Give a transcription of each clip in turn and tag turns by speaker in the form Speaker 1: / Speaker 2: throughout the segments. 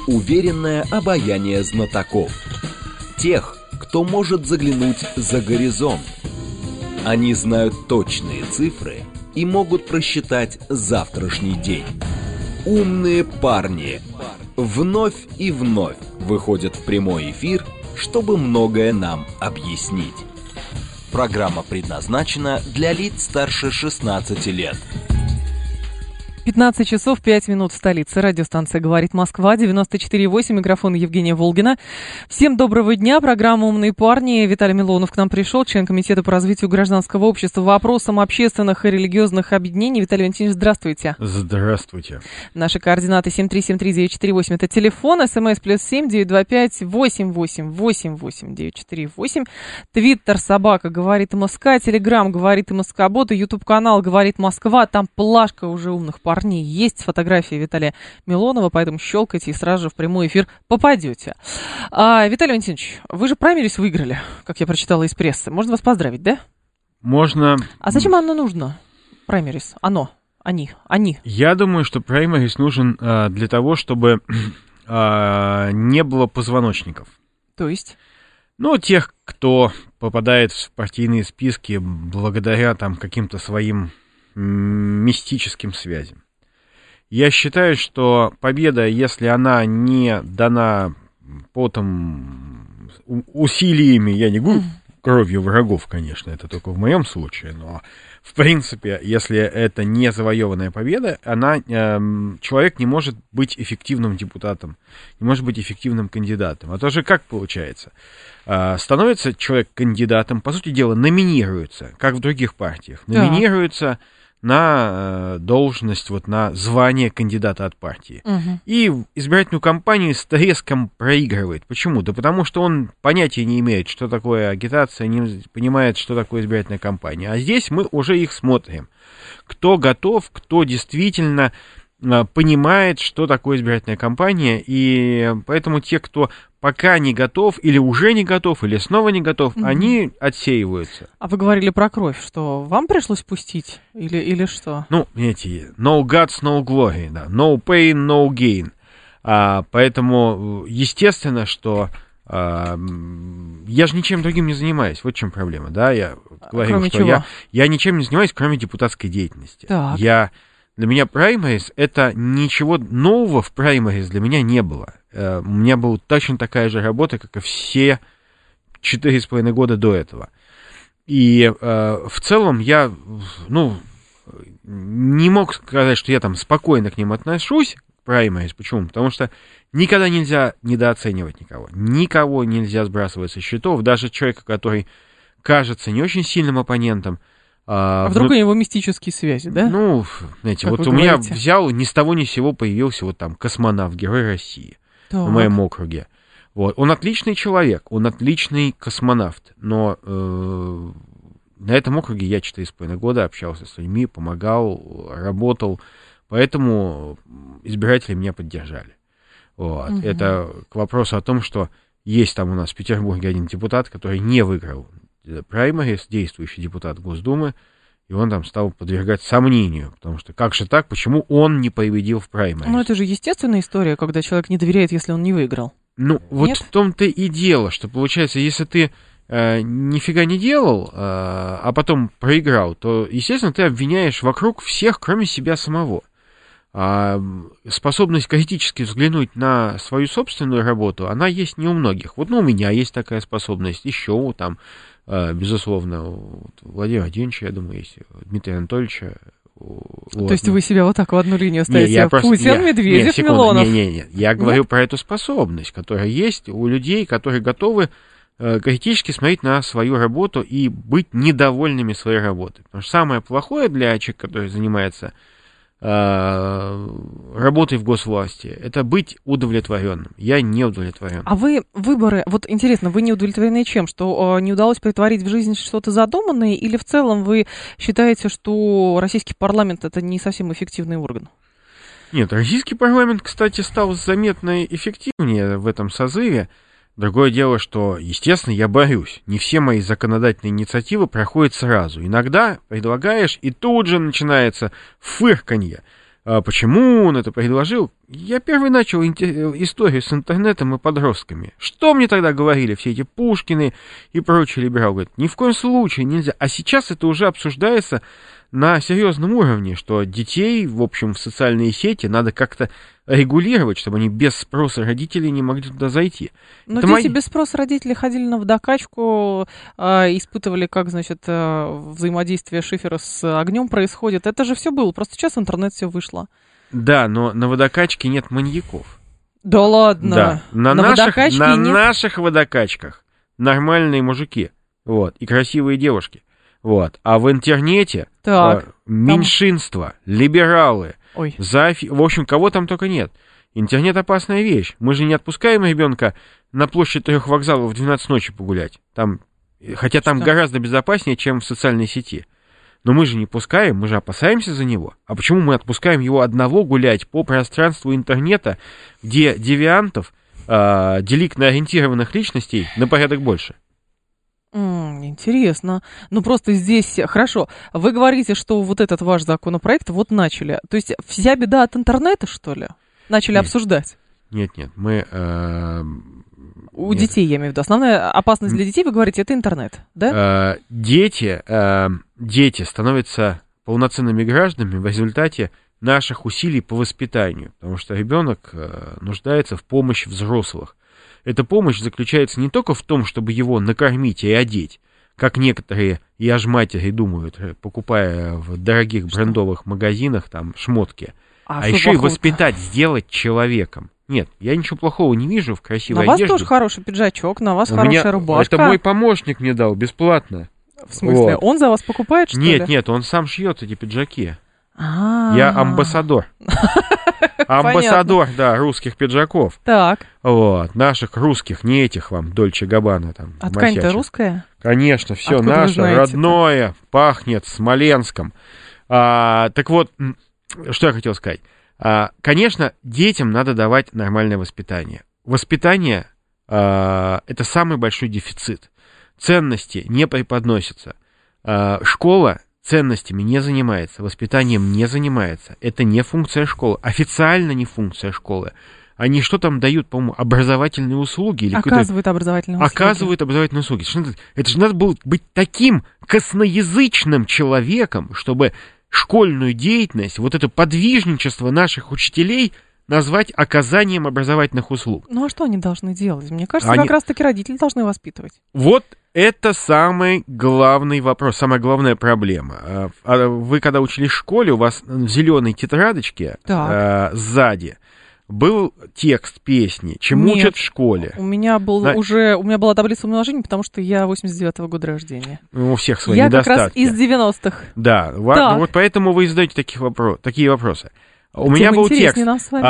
Speaker 1: уверенное обаяние знатоков. Тех, кто может заглянуть за горизонт. Они знают точные цифры и могут просчитать завтрашний день. Умные парни вновь и вновь выходят в прямой эфир, чтобы многое нам объяснить. Программа предназначена для лиц старше 16 лет.
Speaker 2: 15 часов 5 минут в столице. Радиостанция «Говорит Москва», 94,8, микрофон Евгения Волгина. Всем доброго дня. Программа «Умные парни». Виталий Милонов к нам пришел, член Комитета по развитию гражданского общества, вопросам общественных и религиозных объединений. Виталий Валентинович, здравствуйте.
Speaker 3: Здравствуйте.
Speaker 2: Наши координаты 7373948, это телефон, смс +7 925 88 88 948, твиттер собака «Говорит МСК», телеграм «Говорит МСК Бот» и ютуб-канал «Говорит Москва». Там плашка уже умных парней. Есть фотографии Виталия Милонова, поэтому щелкайте и сразу же в прямой эфир попадете. Виталий Валентинович, вы же праймерис выиграли, как я прочитала из прессы. Можно вас поздравить, да?
Speaker 3: Можно.
Speaker 2: А зачем оно нужно? Праймерис. Они.
Speaker 3: Я думаю, что праймерис нужен для того, чтобы не было позвоночников.
Speaker 2: То есть?
Speaker 3: Тех, кто попадает в партийные списки благодаря там каким-то своим мистическим связям. Я считаю, что победа, если она не дана потом, усилиями, я не говорю кровью врагов, конечно, это только в моем случае, но в принципе, если это не завоеванная победа, человек не может быть эффективным депутатом, не может быть эффективным кандидатом. А то же как получается? Становится человек кандидатом, по сути дела, номинируется, как в других партиях, номинируется на должность, на звание кандидата от партии. И избирательную кампанию с треском проигрывает. Почему? Да потому что он понятия не имеет, что такое агитация, не понимает, что такое избирательная кампания. А здесь мы уже их смотрим. Кто готов, кто действительно понимает, что такое избирательная кампания, и поэтому те, кто пока не готов, или уже не готов, или снова не готов, они отсеиваются.
Speaker 2: А вы говорили про кровь, что вам пришлось пустить, или что?
Speaker 3: Понимаете, no guts, no glory, да, no pain, no gain. Поэтому, естественно, что я же ничем другим не занимаюсь, вот в чем проблема, да, я говорю,
Speaker 2: кроме
Speaker 3: что
Speaker 2: чего?
Speaker 3: я ничем не занимаюсь, кроме депутатской деятельности.
Speaker 2: Так.
Speaker 3: Для меня праймерис, это ничего нового в праймерис для меня не было. У меня была точно такая же работа, как и все 4,5 года до этого. И в целом я, не мог сказать, что я там спокойно к ним отношусь, к праймерис. Почему? Потому что никогда нельзя недооценивать никого. Никого нельзя сбрасывать со счетов, даже человека, который кажется не очень сильным оппонентом.
Speaker 2: А вдруг у него мистические связи, да?
Speaker 3: Знаете,
Speaker 2: как
Speaker 3: у меня взял, ни с того ни с сего появился космонавт, герой России в моем округе. Он отличный человек, он отличный космонавт, но на этом округе я 4,5 года общался с людьми, помогал, работал, поэтому избиратели меня поддержали. Это к вопросу о том, что есть там у нас в Петербурге один депутат, который не выиграл праймерис, действующий депутат Госдумы, и он там стал подвергать сомнению, потому что как же так, почему он не победил в праймерис?
Speaker 2: Это же естественная история, когда человек не доверяет, если он не выиграл.
Speaker 3: Вот в том-то и дело, что получается, если ты нифига не делал, а потом проиграл, то, естественно, ты обвиняешь вокруг всех, кроме себя самого. А способность критически взглянуть на свою собственную работу, она есть не у многих. У меня есть такая способность, еще там, безусловно, у Владимира Владимировича, я думаю, есть, у Дмитрия Анатольевича.
Speaker 2: То есть вы себя в одну линию ставите? Путин, Медведев, Милонов?
Speaker 3: Я говорю про эту способность, которая есть у людей, которые готовы критически смотреть на свою работу и быть недовольными своей работой. Потому что самое плохое для человека, который занимается работой в госвласти, это быть удовлетворенным. Я не удовлетворен.
Speaker 2: А вы выборы, интересно, вы не удовлетворены чем? Что не удалось претворить в жизнь что-то задуманное, или в целом вы считаете, что российский парламент это не совсем эффективный орган?
Speaker 3: Нет, российский парламент, кстати, стал заметно эффективнее в этом созыве. Другое дело, что, естественно, я борюсь. Не все мои законодательные инициативы проходят сразу. Иногда предлагаешь, и тут же начинается фырканье. Почему он это предложил? Я первый начал историю с интернетом и подростками. Что мне тогда говорили все эти Пушкины и прочие либералы? Говорят, ни в коем случае нельзя. А сейчас это уже обсуждается на серьезном уровне, что детей, в общем, в социальные сети надо как-то регулировать, чтобы они без спроса родителей не могли туда зайти.
Speaker 2: Но дети без спроса родителей ходили на водокачку, испытывали, как, значит, взаимодействие шифера с огнем происходит. Это же все было, просто сейчас в интернет все вышло.
Speaker 3: Да, но на водокачке нет маньяков.
Speaker 2: Да ладно?
Speaker 3: Да. На
Speaker 2: нет?
Speaker 3: наших водокачках нормальные мужики, вот, и красивые девушки. Вот. А в интернете меньшинство, либералы, в общем, кого там только нет. Интернет опасная вещь. Мы же не отпускаем ребенка на площадь 3 вокзалов в 12 ночи погулять. Хотя там гораздо безопаснее, чем в социальной сети. Но мы же не пускаем, мы же опасаемся за него. А почему мы отпускаем его одного гулять по пространству интернета, где девиантов, деликтно-ориентированных личностей на порядок больше?
Speaker 2: Интересно. Ну, просто здесь... Хорошо. Вы говорите, что вот этот ваш законопроект вот начали. То есть вся беда от интернета, что ли? Начали обсуждать?
Speaker 3: Нет, мы...
Speaker 2: У детей, я имею в виду. Основная опасность для детей, вы говорите, это интернет, да?
Speaker 3: Дети становятся полноценными гражданами в результате наших усилий по воспитанию. Потому что ребенок нуждается в помощи взрослых. Эта помощь заключается не только в том, чтобы его накормить и одеть, как некоторые яжматери думают, покупая в дорогих брендовых магазинах там шмотки, а еще и воспитать, сделать человеком. Нет, я ничего плохого не вижу в красивой одежде.
Speaker 2: На вас тоже хороший пиджачок, на вас хорошая рубашка.
Speaker 3: Это мой помощник мне дал, бесплатно.
Speaker 2: В смысле, вот. Он за вас покупает, что ли?
Speaker 3: Нет, он сам шьет эти пиджаки. Я амбассадор. Амбассадор, да, русских пиджаков.
Speaker 2: Так.
Speaker 3: Вот, наших русских, не этих вам, Дольче Габбана там.
Speaker 2: А ткань-то русская?
Speaker 3: Конечно, все наше, родное, пахнет Смоленском. Так вот, что я хотел сказать. Конечно, детям надо давать нормальное воспитание. Воспитание это самый большой дефицит. Ценности не преподносятся. Школа ценностями не занимается, воспитанием не занимается. Это не функция школы, официально не функция школы. Они что там дают, по-моему, образовательные услуги? Или
Speaker 2: оказывают образовательные услуги.
Speaker 3: Оказывают образовательные услуги. Это же надо было быть таким косноязычным человеком, чтобы школьную деятельность, вот это подвижничество наших учителей назвать оказанием образовательных услуг.
Speaker 2: Ну а что они должны делать? Мне кажется, как раз-таки родители должны воспитывать. Вот
Speaker 3: это самый главный вопрос, самая главная проблема. Вы когда учились в школе, у вас в зеленой тетрадочке сзади был текст песни «Чему учат в школе».
Speaker 2: У меня была таблица умножения, потому что я 89-го года рождения.
Speaker 3: У всех свои недостатки.
Speaker 2: Я как раз из 90-х.
Speaker 3: Да, вот поэтому вы задаете такие вопросы. У меня был текст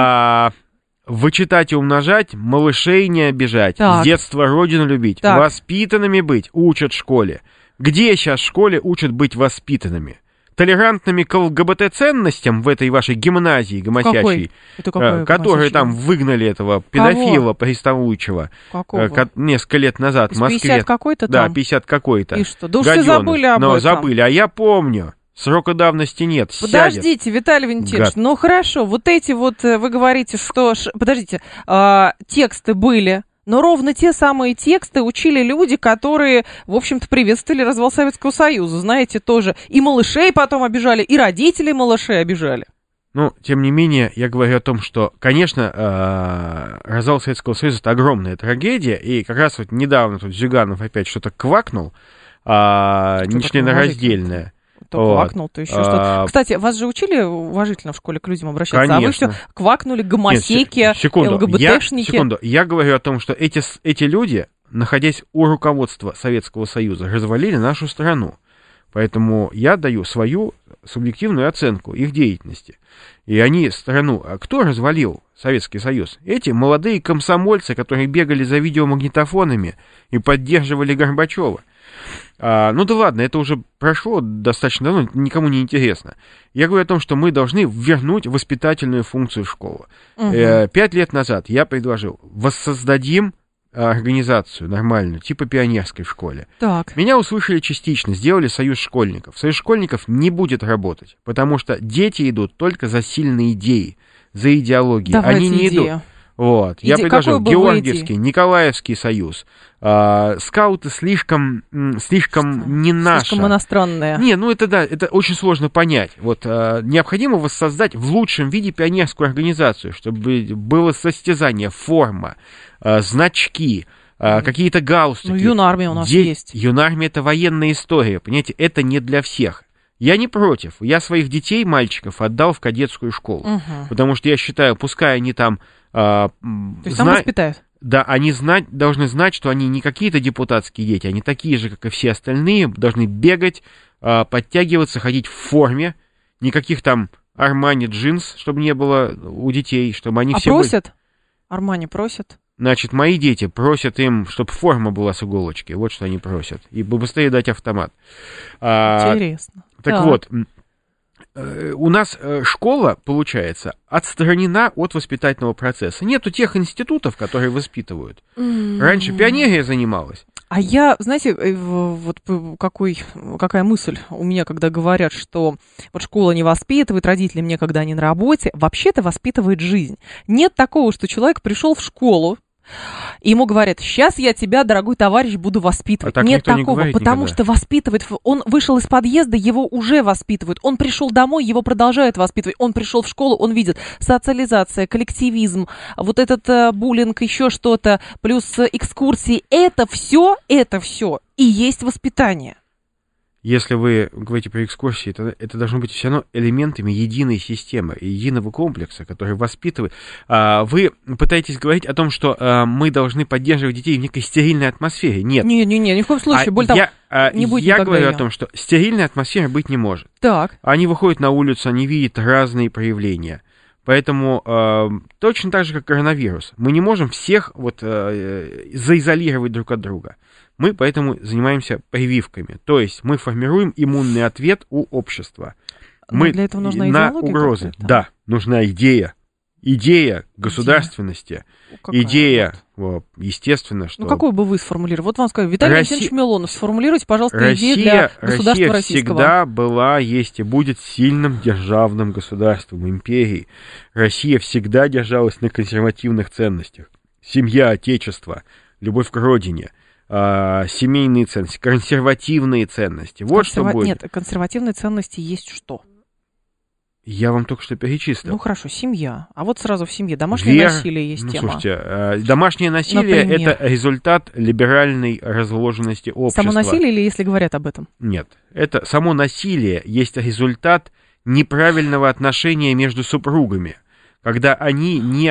Speaker 3: «Вычитать и умножать, малышей не обижать, с детства родину любить, воспитанными быть учат в школе». Где сейчас в школе учат быть воспитанными? Толерантными к ЛГБТ-ценностям в этой вашей гимназии гомосячей, которые там выгнали этого педофила приставучего несколько лет назад в Москве.
Speaker 2: 50 какой-то там?
Speaker 3: Да, 50 какой-то.
Speaker 2: И что? Да уж все забыли об этом.
Speaker 3: Забыли, а я помню. Срока давности нет.
Speaker 2: Подождите, Виталий Валентинович, ну хорошо, вот эти вот, вы говорите, что... Подождите, тексты были, но ровно те самые тексты учили люди, которые, в общем-то, приветствовали развал Советского Союза, знаете, тоже. И малышей потом обижали, и родителей малышей обижали.
Speaker 3: Ну, тем не менее, я говорю о том, что, конечно, развал Советского Союза — это огромная трагедия, и как раз вот недавно тут Зюганов опять что-то квакнул, нечленораздельное.
Speaker 2: То квакнул, то еще что-то. Кстати, вас же учили уважительно в школе к людям обращаться,
Speaker 3: конечно.
Speaker 2: А вы все квакнули, гомосеки, ЛГБТшники.
Speaker 3: Секунду, я говорю о том, что эти люди, находясь у руководства Советского Союза, развалили нашу страну. Поэтому я даю свою субъективную оценку их деятельности. И они страну... А кто развалил Советский Союз? Эти молодые комсомольцы, которые бегали за видеомагнитофонами и поддерживали Горбачева. Ну да ладно, это уже прошло достаточно давно, никому не интересно. Я говорю о том, что мы должны вернуть воспитательную функцию школы. 5 лет назад я предложил, воссоздадим организацию нормальную, типа пионерской в школе.
Speaker 2: Так.
Speaker 3: Меня услышали частично, сделали союз школьников. Союз школьников не будет работать, потому что дети идут только за сильные идеи, за идеологии.
Speaker 2: Давайте
Speaker 3: Они не
Speaker 2: идею.
Speaker 3: идут. Вот. Я предложил Георгиевский, Николаевский союз. Скауты слишком не наши.
Speaker 2: Слишком иностранные.
Speaker 3: Не, ну это да, это очень сложно понять. Вот необходимо воссоздать в лучшем виде пионерскую организацию, чтобы было состязание, форма, значки, какие-то галстуки.
Speaker 2: Ну, юнармия у нас есть.
Speaker 3: Юнармия — это военная история, понимаете, это не для всех. Я не против. Я своих детей, мальчиков, отдал в кадетскую школу. Потому что я считаю, пускай они там...
Speaker 2: То есть там воспитают?
Speaker 3: Да, они должны знать, что они не какие-то депутатские дети, они такие же, как и все остальные, должны бегать, подтягиваться, ходить в форме, никаких там Армани джинс, чтобы не было у детей, чтобы они все
Speaker 2: просят? Армани просят?
Speaker 3: Значит, мои дети просят им, чтобы форма была с иголочки, вот что они просят, и быстрее дать автомат.
Speaker 2: Интересно.
Speaker 3: Так вот, у нас школа, получается, отстранена от воспитательного процесса. Нету тех институтов, которые воспитывают. Раньше пионерия занималась.
Speaker 2: А я, знаете, вот какая мысль у меня, когда говорят, что вот школа не воспитывает, родители мне, когда они на работе, вообще-то воспитывает жизнь. Нет такого, что человек пришел в школу, и ему говорят: сейчас я тебя, дорогой товарищ, буду воспитывать. Нет такого, потому что воспитывает. Он вышел из подъезда, его уже воспитывают. Он пришел домой, его продолжают воспитывать. Он пришел в школу, он видит социализация, коллективизм, вот этот буллинг, еще что-то, плюс экскурсии. Это все и есть воспитание.
Speaker 3: Если вы говорите про экскурсии, это должно быть все равно элементами единой системы, единого комплекса, который воспитывает. Вы пытаетесь говорить о том, что мы должны поддерживать детей в некой стерильной атмосфере. Нет.
Speaker 2: Ни в коем случае. Более того, не будет
Speaker 3: я говорю
Speaker 2: ее.
Speaker 3: о том, что стерильной атмосферы быть не может.
Speaker 2: Так.
Speaker 3: Они выходят на улицу, они видят разные проявления. Поэтому точно так же, как коронавирус, мы не можем всех заизолировать друг от друга. Мы поэтому занимаемся прививками. То есть мы формируем иммунный ответ у общества.
Speaker 2: Но для этого нужна идеология
Speaker 3: на угрозы.
Speaker 2: какая-то?
Speaker 3: Да, нужна идея. Идея государственности. Идея, естественно, что...
Speaker 2: Ну, какую бы вы сформулировали? Вот вам скажу, Виталий Алексеевич Милонов, сформулируйте, пожалуйста, идею для государства российского.
Speaker 3: Россия всегда была, есть и будет сильным державным государством, империей. Россия всегда держалась на консервативных ценностях. Семья, отечество, любовь к родине, семейные ценности, консервативные ценности. Вот что будет.
Speaker 2: Нет, консервативные ценности есть что?
Speaker 3: Я вам только что перечислил.
Speaker 2: Ну хорошо, семья. А вот сразу в семье домашнее насилие есть тема.
Speaker 3: Слушайте, домашнее насилие — это результат либеральной разложенности общества.
Speaker 2: Само насилие или если говорят об этом?
Speaker 3: Нет, это само насилие есть результат неправильного отношения между супругами. Когда они не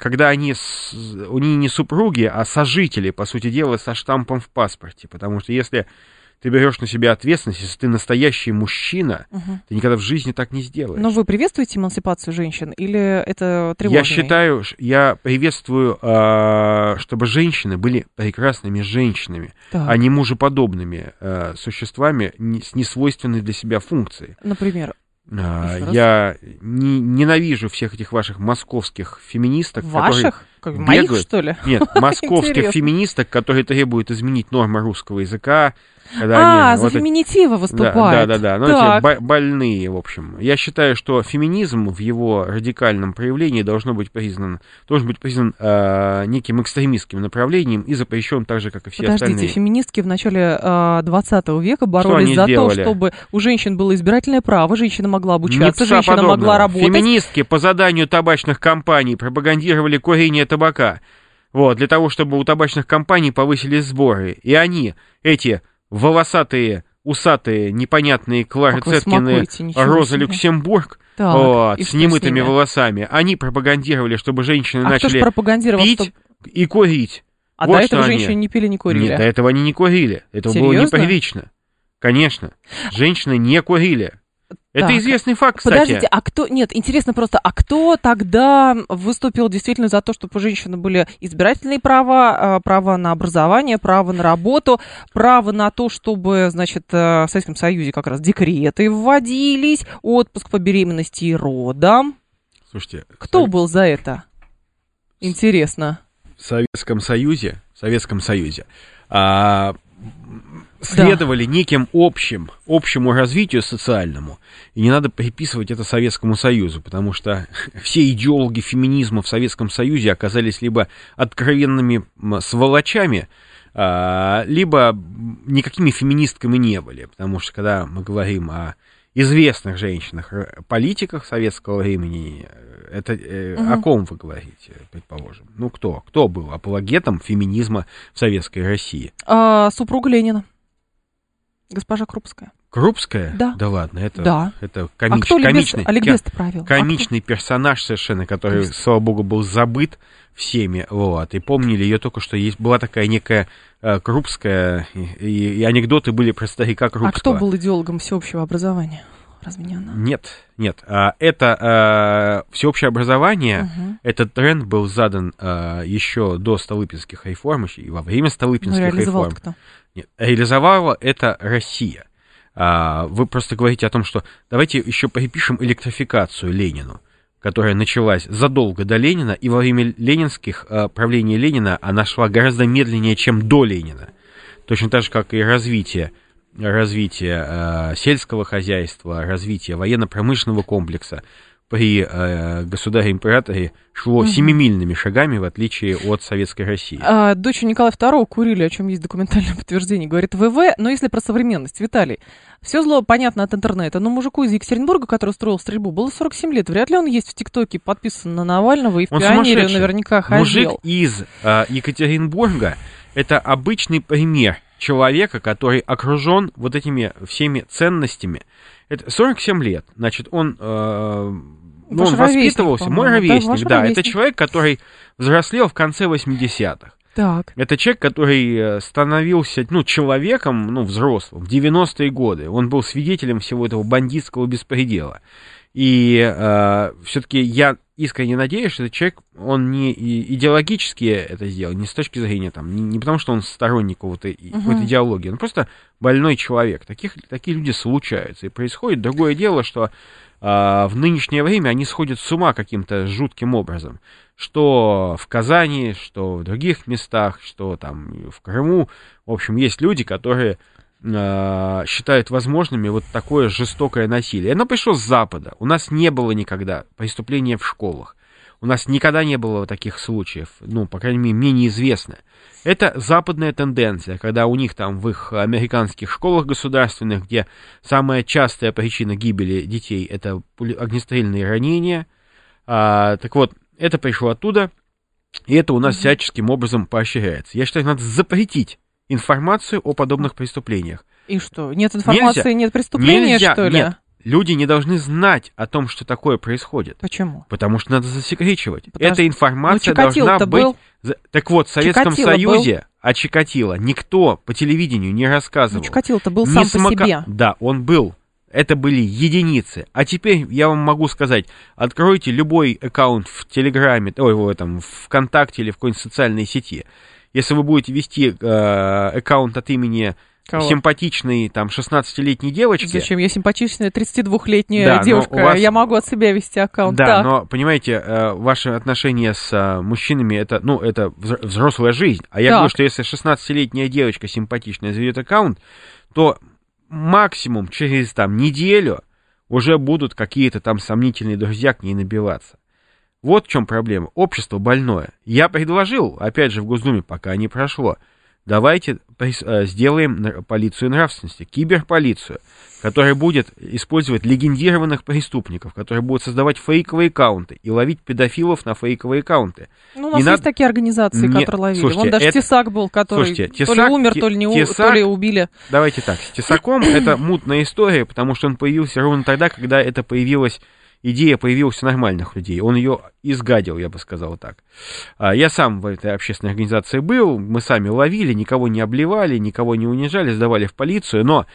Speaker 3: супруги, а сожители, по сути дела, со штампом в паспорте. Потому что если ты берешь на себя ответственность, если ты настоящий мужчина, ты никогда в жизни так не сделаешь.
Speaker 2: Но вы приветствуете эмансипацию женщин или это тревожно?
Speaker 3: Я приветствую, чтобы женщины были прекрасными женщинами, а не мужеподобными существами с несвойственной для себя функцией.
Speaker 2: Например?
Speaker 3: Я ненавижу всех этих ваших московских феминисток,
Speaker 2: ваших?
Speaker 3: которые
Speaker 2: моих,
Speaker 3: бегают.
Speaker 2: Что ли?
Speaker 3: Нет, московских феминисток, которые требуют изменить нормы русского языка. Когда
Speaker 2: за феминитивы выступают.
Speaker 3: Да. Ну, эти больные, в общем. Я считаю, что феминизм в его радикальном проявлении должен быть признан неким экстремистским направлением и запрещен так же, как и все остальные.
Speaker 2: Подождите, феминистки в начале 20 века боролись за то, чтобы у женщин было избирательное право, женщина могла обучаться, женщина могла работать.
Speaker 3: Феминистки по заданию табачных компаний пропагандировали курение табака. Вот, для того, чтобы у табачных компаний повысились сборы. И они, эти волосатые, усатые, непонятные Клары Цеткины, Роза Люксембург, с немытыми волосами, они пропагандировали, чтобы женщины начали пить и курить.
Speaker 2: А до этого женщины не пили, не курили?
Speaker 3: Нет, до этого они не курили. Это было неприлично. Конечно. Женщины не курили. Это известный факт, кстати.
Speaker 2: Подождите, интересно просто, а кто тогда выступил действительно за то, чтобы у женщин были избирательные права, право на образование, право на работу, право на то, чтобы, значит, в Советском Союзе как раз декреты вводились, отпуск по беременности и родам?
Speaker 3: Слушайте,
Speaker 2: кто был за это? Интересно.
Speaker 3: В Советском Союзе Советском Союзе, следовали неким общему развитию социальному, и не надо приписывать это Советскому Союзу, потому что все идеологи феминизма в Советском Союзе оказались либо откровенными сволочами, либо никакими феминистками не были, потому что когда мы говорим о известных женщинах, политиках советского времени, это о ком вы говорите, предположим? Ну, кто был апологетом феминизма в Советской России?
Speaker 2: Супруга Ленина. Госпожа Крупская.
Speaker 3: Крупская?
Speaker 2: Да.
Speaker 3: Да ладно, это комичный персонаж совершенно, который, слава богу, был забыт всеми, вот, и помнили ее только, что была такая некая Крупская, и анекдоты были про старика Крупского.
Speaker 2: А кто был идеологом всеобщего образования? Разве не она?
Speaker 3: Нет. Это всеобщее образование, этот тренд был задан еще до Столыпинских реформ, и во время Столыпинских реформ.
Speaker 2: Кто?
Speaker 3: Нет, реализовала это Россия. Вы просто говорите о том, что давайте еще припишем электрификацию Ленину, которая началась задолго до Ленина, и во время ленинских правлений Ленина она шла гораздо медленнее, чем до Ленина. Точно так же, как и развитие сельского хозяйства, развитие военно-промышленного комплекса при государе-императоре шло семимильными шагами, в отличие от Советской России.
Speaker 2: Дочь Николая II курили, о чем есть документальное подтверждение, говорит ВВ. Но если про современность, Виталий, все зло понятно от интернета, но мужику из Екатеринбурга, который устроил стрельбу, было 47 лет. Вряд ли он есть в ТикТоке, подписан на Навального, и в Пионере наверняка ходил.
Speaker 3: Мужик из Екатеринбурга — это обычный пример человека, который окружен вот этими всеми ценностями. Это 47 лет, значит, он воспитывался, мой ровесник, да, это человек, который взрослел в конце 80-х.
Speaker 2: Так.
Speaker 3: Это человек, который становился, человеком, взрослым в 90-е годы. Он был свидетелем всего этого бандитского беспредела. И все-таки я искренне надеюсь, что этот человек, он не идеологически это сделал, не с точки зрения, не потому что он сторонник какой-то идеологии, он просто больной человек. Такие люди случаются. И происходит другое дело, что в нынешнее время они сходят с ума каким-то жутким образом. Что в Казани, что в других местах, что там в Крыму. В общем, есть люди, которые считают возможными вот такое жестокое насилие. Оно пришло с Запада. У нас не было никогда преступления в школах. У нас никогда не было таких случаев, по крайней мере, менее известно. Это западная тенденция, когда у них там в их американских школах государственных, где самая частая причина гибели детей — это огнестрельные ранения. Так вот, это пришло оттуда, и это у нас всяческим образом поощряется. Я считаю, надо запретить информацию о подобных преступлениях.
Speaker 2: И что, нет информации, нет преступления, что ли?
Speaker 3: Нет. Люди не должны знать о том, что такое происходит.
Speaker 2: Почему?
Speaker 3: Потому что надо засекречивать. Эта информация должна быть...
Speaker 2: Был...
Speaker 3: Так вот, в Советском Союзе о Чикатило никто по телевидению не рассказывал.
Speaker 2: Чикатило-то был сам по себе.
Speaker 3: Да, он был. Это были единицы. А теперь я вам могу сказать, откройте любой аккаунт в Телеграме, в ВКонтакте или в какой-нибудь социальной сети. Если вы будете вести аккаунт от имени симпатичной 16-летней девочки...
Speaker 2: Зачем? Я симпатичная 32-летняя девушка, я могу от себя вести аккаунт.
Speaker 3: Да, но, понимаете, ваши отношения с мужчинами, это взрослая жизнь. А я говорю, что если 16-летняя девочка симпатичная заведет аккаунт, то максимум через неделю уже будут какие-то сомнительные друзья к ней набиваться. Вот в чем проблема. Общество больное. Я предложил, опять же, в Госдуме, пока не прошло, давайте сделаем полицию нравственности, киберполицию, которая будет использовать легендированных преступников, которые будут создавать фейковые аккаунты и ловить педофилов на фейковые аккаунты.
Speaker 2: У нас есть такие организации, которые ловили.
Speaker 3: Слушайте,
Speaker 2: вон даже Тесак был, который то ли умер, то ли убили.
Speaker 3: Давайте так, с Тесаком это мутная история, потому что он появился ровно тогда, когда идея появилась у нормальных людей. Он ее изгадил, я бы сказал так. Я сам в этой общественной организации был, мы сами ловили, никого не обливали, никого не унижали, сдавали в полицию, но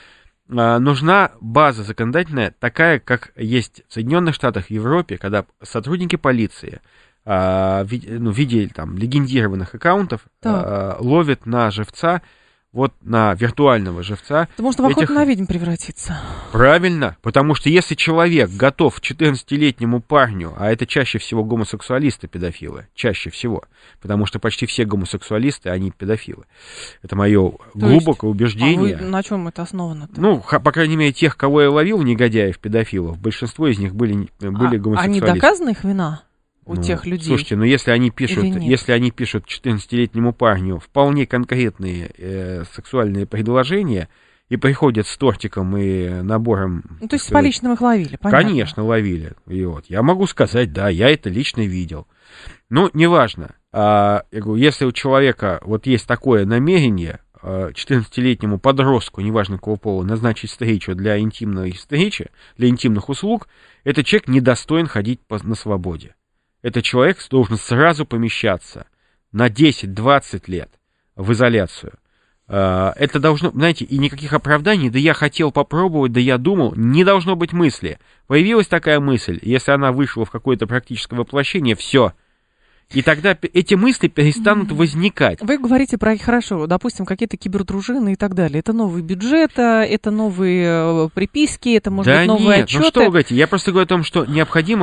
Speaker 3: нужна база законодательная, такая, как есть в Соединенных Штатах, в Европе, когда сотрудники полиции в виде легендированных аккаунтов ловят на живца вот на виртуального живца.
Speaker 2: Это может в охоту на ведьм превратиться.
Speaker 3: Правильно, потому что если человек готов 14-летнему парню, а это чаще всего гомосексуалисты, педофилы, чаще всего, потому что почти все гомосексуалисты, они педофилы. Это мое глубокое убеждение.
Speaker 2: А вы на чем это основано-то?
Speaker 3: Ну, по крайней мере, тех, кого я ловил, негодяев, педофилов, большинство из них были гомосексуалисты.
Speaker 2: Они доказаны, их вина? У тех людей.
Speaker 3: Слушайте, ну если они пишут 14-летнему парню вполне конкретные сексуальные предложения и приходят с тортиком и набором...
Speaker 2: Ну, то есть с поличным их ловили, понятно?
Speaker 3: Конечно, ловили. И вот, я могу сказать, да, я это лично видел. Ну, неважно. Я говорю, если у человека вот есть такое намерение 14-летнему подростку, неважно какого пола, назначить встречу для интимной встречи, для интимных услуг, этот человек недостоин ходить на свободе. Этот человек должен сразу помещаться на 10-20 лет в изоляцию. Это должно, знаете, и никаких оправданий, да я хотел попробовать, да я думал, не должно быть мысли. Появилась такая мысль, если она вышла в какое-то практическое воплощение, все. И тогда эти мысли перестанут возникать.
Speaker 2: Вы говорите про, хорошо, допустим, какие-то кибердружины и так далее. Это новый бюджет, это новые приписки, это, может быть, новые отчеты.
Speaker 3: Ну что вы говорите, я просто говорю о том, что необходимо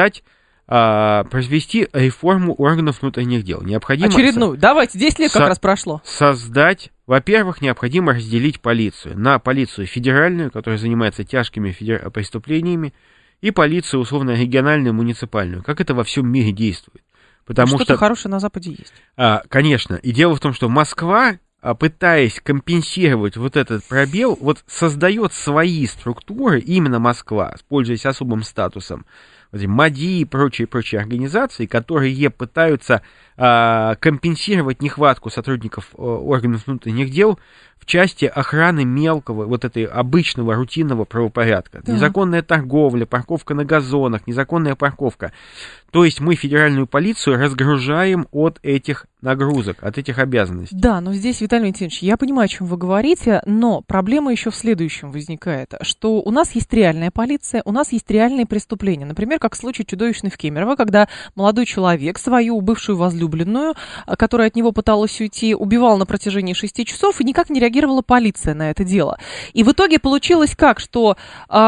Speaker 3: произвести реформу органов внутренних дел. Необходимо
Speaker 2: очередную. Давайте, 10 лет как раз прошло.
Speaker 3: Создать, во-первых, необходимо разделить полицию на полицию федеральную, которая занимается тяжкими преступлениями, и полицию, условно, региональную, муниципальную. Как это во всем мире действует. Потому
Speaker 2: что-то хорошее на Западе есть.
Speaker 3: Конечно. И дело в том, что Москва, пытаясь компенсировать вот этот пробел, вот создает свои структуры, именно Москва, пользуясь особым статусом, МАДИ и прочие организации, которые пытаются компенсировать нехватку сотрудников органов внутренних дел в части охраны мелкого, вот этой обычного рутинного правопорядка. Да. Незаконная торговля, парковка на газонах, незаконная парковка. То есть мы федеральную полицию разгружаем от этих нагрузок, от этих обязанностей.
Speaker 2: Да, но здесь, Виталий Валентинович, я понимаю, о чем вы говорите, но проблема еще в следующем возникает, что у нас есть реальная полиция, у нас есть реальные преступления. Например, как случай чудовищный в Кемерово, когда молодой человек свою бывшую возлюбленную, которая от него пыталась уйти, убивал на протяжении 6 часов, и никак не реагировала полиция на это дело. И в итоге получилось как, что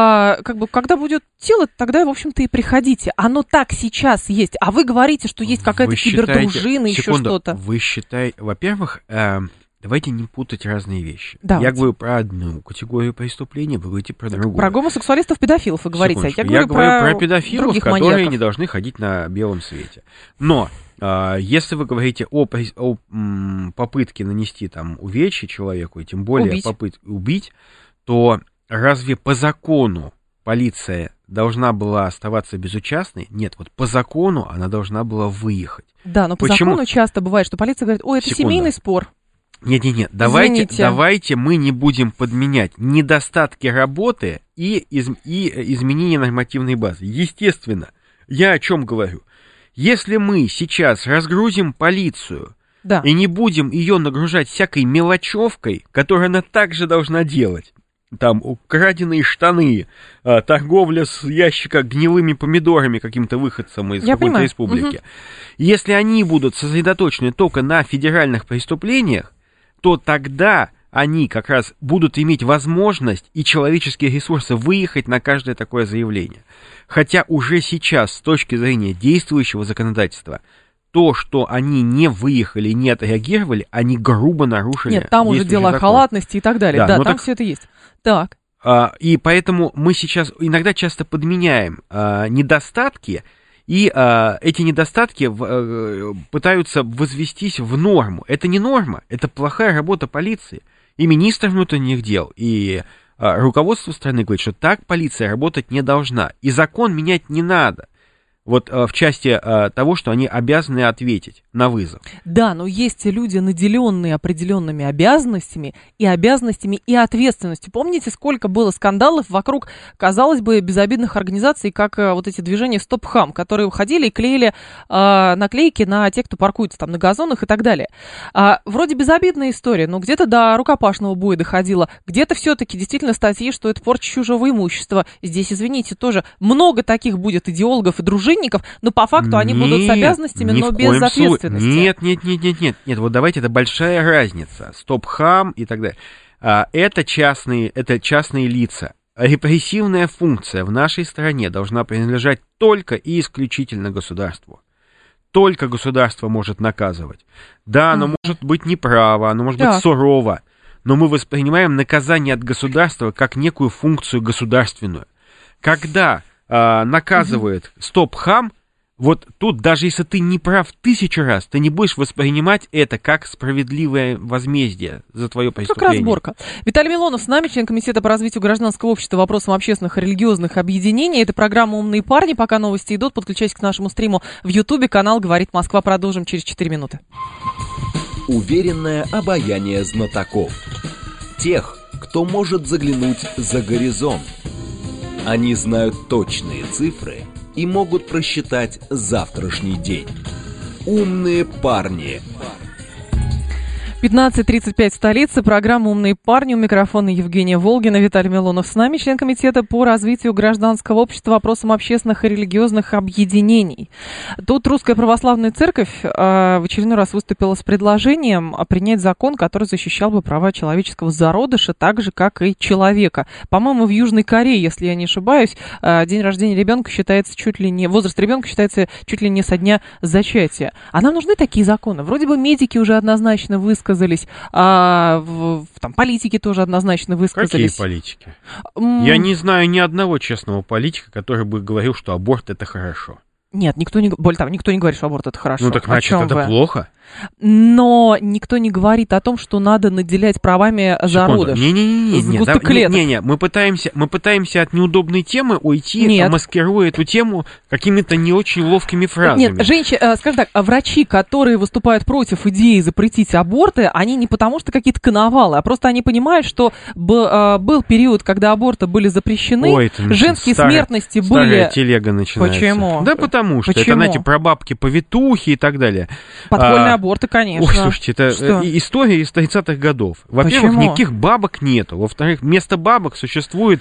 Speaker 2: когда будет тело, тогда, в общем-то, и приходите. Оно так сейчас есть. А вы говорите, что есть какая-то кибердружина, еще что-то.
Speaker 3: Вы считаете, во-первых, давайте не путать разные вещи.
Speaker 2: Давайте.
Speaker 3: Я говорю про одну категорию преступления, вы говорите про другую.
Speaker 2: Про гомосексуалистов, педофилов вы говорите.
Speaker 3: Я говорю про педофилов, которые
Speaker 2: маньяков.
Speaker 3: Не должны ходить на белом свете. Но если вы говорите о попытке нанести там увечье человеку, и тем более попытке убить, то разве по закону полиция должна была оставаться безучастной? Нет, вот по закону она должна была выехать.
Speaker 2: Да, но по закону часто бывает, что полиция говорит, это семейный спор.
Speaker 3: Нет, давайте мы не будем подменять недостатки работы и изменение нормативной базы. Естественно, я о чем говорю? Если мы сейчас разгрузим полицию и не будем ее нагружать всякой мелочевкой, которую она также должна делать, там украденные штаны, торговля с ящика гнилыми помидорами каким-то выходцем из какой-то республики. Если они будут сосредоточены только на федеральных преступлениях, то тогда они как раз будут иметь возможность и человеческие ресурсы выехать на каждое такое заявление. Хотя уже сейчас, с точки зрения действующего законодательства, то, что они не выехали, не отреагировали, они грубо нарушили.
Speaker 2: Нет, там уже дела халатности и так далее. Да, там все это есть. Так.
Speaker 3: И поэтому мы сейчас иногда часто подменяем недостатки, и эти недостатки пытаются возвестись в норму. Это не норма, это плохая работа полиции. И министр внутренних дел, и руководство страны говорит, что так полиция работать не должна. И закон менять не надо. Вот в части того, что они обязаны ответить на вызов.
Speaker 2: Да, но есть люди, наделенные определенными обязанностями и ответственностью. Помните, сколько было скандалов вокруг, казалось бы, безобидных организаций, как вот эти движения «Стоп-хам», которые уходили и клеили наклейки на тех, кто паркуется там на газонах и так далее. Вроде безобидная история, но где-то до рукопашного боя доходило, где-то все-таки действительно статьи, что это порча чужого имущества. Здесь, извините, тоже много таких будет идеологов и дружинников, мошенников, но по факту они будут с обязанностями, но без ответственности.
Speaker 3: Нет, вот давайте, это большая разница. Стоп-хам и так далее. Это частные лица. Репрессивная функция в нашей стране должна принадлежать только и исключительно государству. Только государство может наказывать. Да, оно может быть неправо, оно может быть сурово, но мы воспринимаем наказание от государства как некую функцию государственную. Когда наказывает стоп-хам, вот тут даже если ты не прав 1000 раз, ты не будешь воспринимать это как справедливое возмездие за твое преступление.
Speaker 2: Как разборка. Виталий Милонов с нами, член Комитета по развитию гражданского общества, вопросам общественных и религиозных объединений. Это программа «Умные парни». Пока новости идут, подключайтесь к нашему стриму в Ютубе. Канал «Говорит Москва». Продолжим через 4 минуты.
Speaker 1: Уверенное обаяние знатоков. Тех, кто может заглянуть за горизонт. Они знают точные цифры и могут просчитать завтрашний день. Умные парни.
Speaker 2: 15:35 в столице. Программа «Умные парни». У микрофона Евгения Волгина. Виталий Милонов с нами, член Комитета по развитию гражданского общества, вопросам общественных и религиозных объединений. Тут Русская Православная Церковь в очередной раз выступила с предложением принять закон, который защищал бы права человеческого зародыша, так же, как и человека. По-моему, в Южной Корее, если я не ошибаюсь, день рождения ребенка считается чуть ли не... Возраст ребенка считается чуть ли не со дня зачатия. А нам нужны такие законы? Вроде бы медики уже однозначно высказались, там политики тоже однозначно высказались.
Speaker 3: Какие политики? Я не знаю ни одного честного политика, который бы говорил, что аборт это хорошо.
Speaker 2: Нет, никто не говорит, что аборт это хорошо.
Speaker 3: Ну так значит, это плохо.
Speaker 2: Но никто не говорит о том, что надо наделять правами зародыш.
Speaker 3: Не-не-не, мы пытаемся от неудобной темы уйти, маскируя эту тему какими-то не очень ловкими фразами.
Speaker 2: Нет, женщины, скажем так, врачи, которые выступают против идеи запретить аборты, они не потому что какие-то коновалы, а просто они понимают, что был период, когда аборты были запрещены, женские смертности были...
Speaker 3: Старая телега начинается.
Speaker 2: Почему?
Speaker 3: Да потому что это, знаете, прабабки-повитухи и так далее.
Speaker 2: Подпольные аборты, конечно.
Speaker 3: Ой, слушайте, это история из 30-х годов. Во-первых, никаких бабок нету. Во-вторых, вместо бабок существуют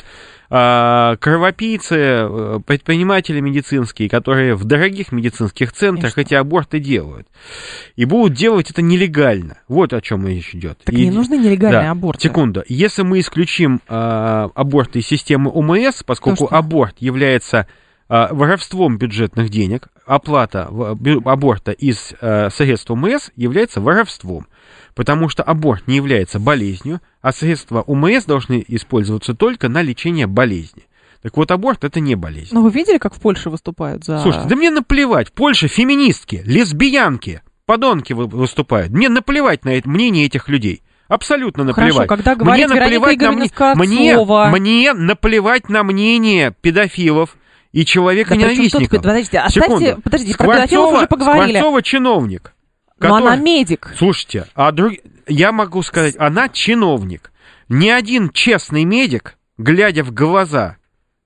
Speaker 3: кровопийцы, предприниматели медицинские, которые в дорогих медицинских центрах эти аборты делают. И будут делать это нелегально. Вот о чем речь идет.
Speaker 2: Так не нужны нелегальные аборты.
Speaker 3: Секунду. Если мы исключим аборты из системы ОМС, поскольку аборт является воровством бюджетных денег, оплата аборта из средств ОМС является воровством, потому что аборт не является болезнью, а средства ОМС должны использоваться только на лечение болезни. Так вот, аборт это не болезнь.
Speaker 2: Но вы видели, как в Польше выступают за...
Speaker 3: Слушайте, да мне наплевать, в Польше феминистки, лесбиянки, подонки выступают. Мне наплевать на это мнение этих людей. Абсолютно наплевать.
Speaker 2: Хорошо, когда говорит Вероника Игоревна Скворцова...
Speaker 3: Мне наплевать на мнение педофилов и человека-ненавистника.
Speaker 2: Подождите, про педофилов уже поговорили.
Speaker 3: Скворцова чиновник.
Speaker 2: Но она медик.
Speaker 3: Слушайте, я могу сказать, она чиновник. Ни один честный медик, глядя в глаза,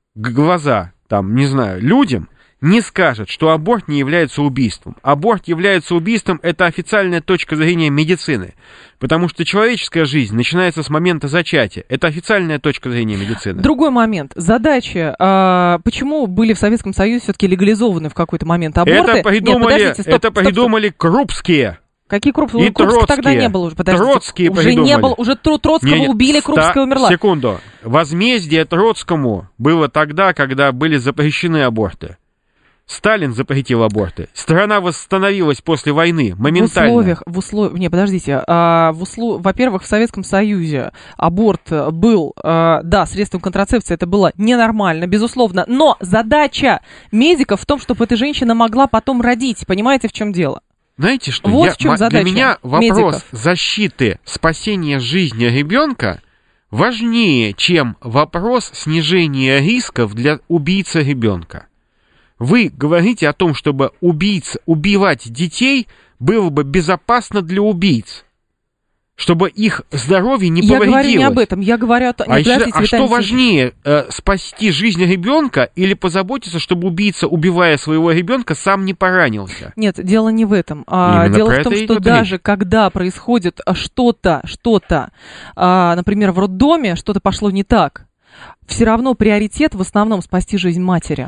Speaker 3: там, не знаю, людям, не скажет, что аборт не является убийством. Аборт является убийством, это официальная точка зрения медицины. Потому что человеческая жизнь начинается с момента зачатия. Это официальная точка зрения медицины.
Speaker 2: Другой момент. Задача, почему были в Советском Союзе все-таки легализованы в какой-то момент аборты?
Speaker 3: Это придумали Крупские.
Speaker 2: Какие Крупские?
Speaker 3: И
Speaker 2: Крупского тогда не было уже.
Speaker 3: Троцкие
Speaker 2: уже
Speaker 3: придумали.
Speaker 2: Не было, уже Троцкого убили, Крупская умерла.
Speaker 3: Секунду. Возмездие Троцкому было тогда, когда были запрещены аборты. Сталин запретил аборты. Страна восстановилась после войны моментально.
Speaker 2: Во-первых, в Советском Союзе аборт был, средством контрацепции, это было ненормально, безусловно. Но задача медиков в том, чтобы эта женщина могла потом родить. Понимаете, в чем дело?
Speaker 3: Знаете что?
Speaker 2: Вот в чем задача
Speaker 3: для меня вопрос
Speaker 2: медиков.
Speaker 3: Защиты, спасения жизни ребенка важнее, чем вопрос снижения рисков для убийцы ребенка. Вы говорите о том, чтобы убивать детей было бы безопасно для убийц, чтобы их здоровье не повредилось.
Speaker 2: Я говорю не об этом, я говорю о том...
Speaker 3: что важнее, спасти жизнь ребенка или позаботиться, чтобы убийца, убивая своего ребенка, сам не поранился?
Speaker 2: Нет, дело не в этом. Дело в том, что даже когда происходит что-то, например, в роддоме, что-то пошло не так, все равно приоритет в основном спасти жизнь матери.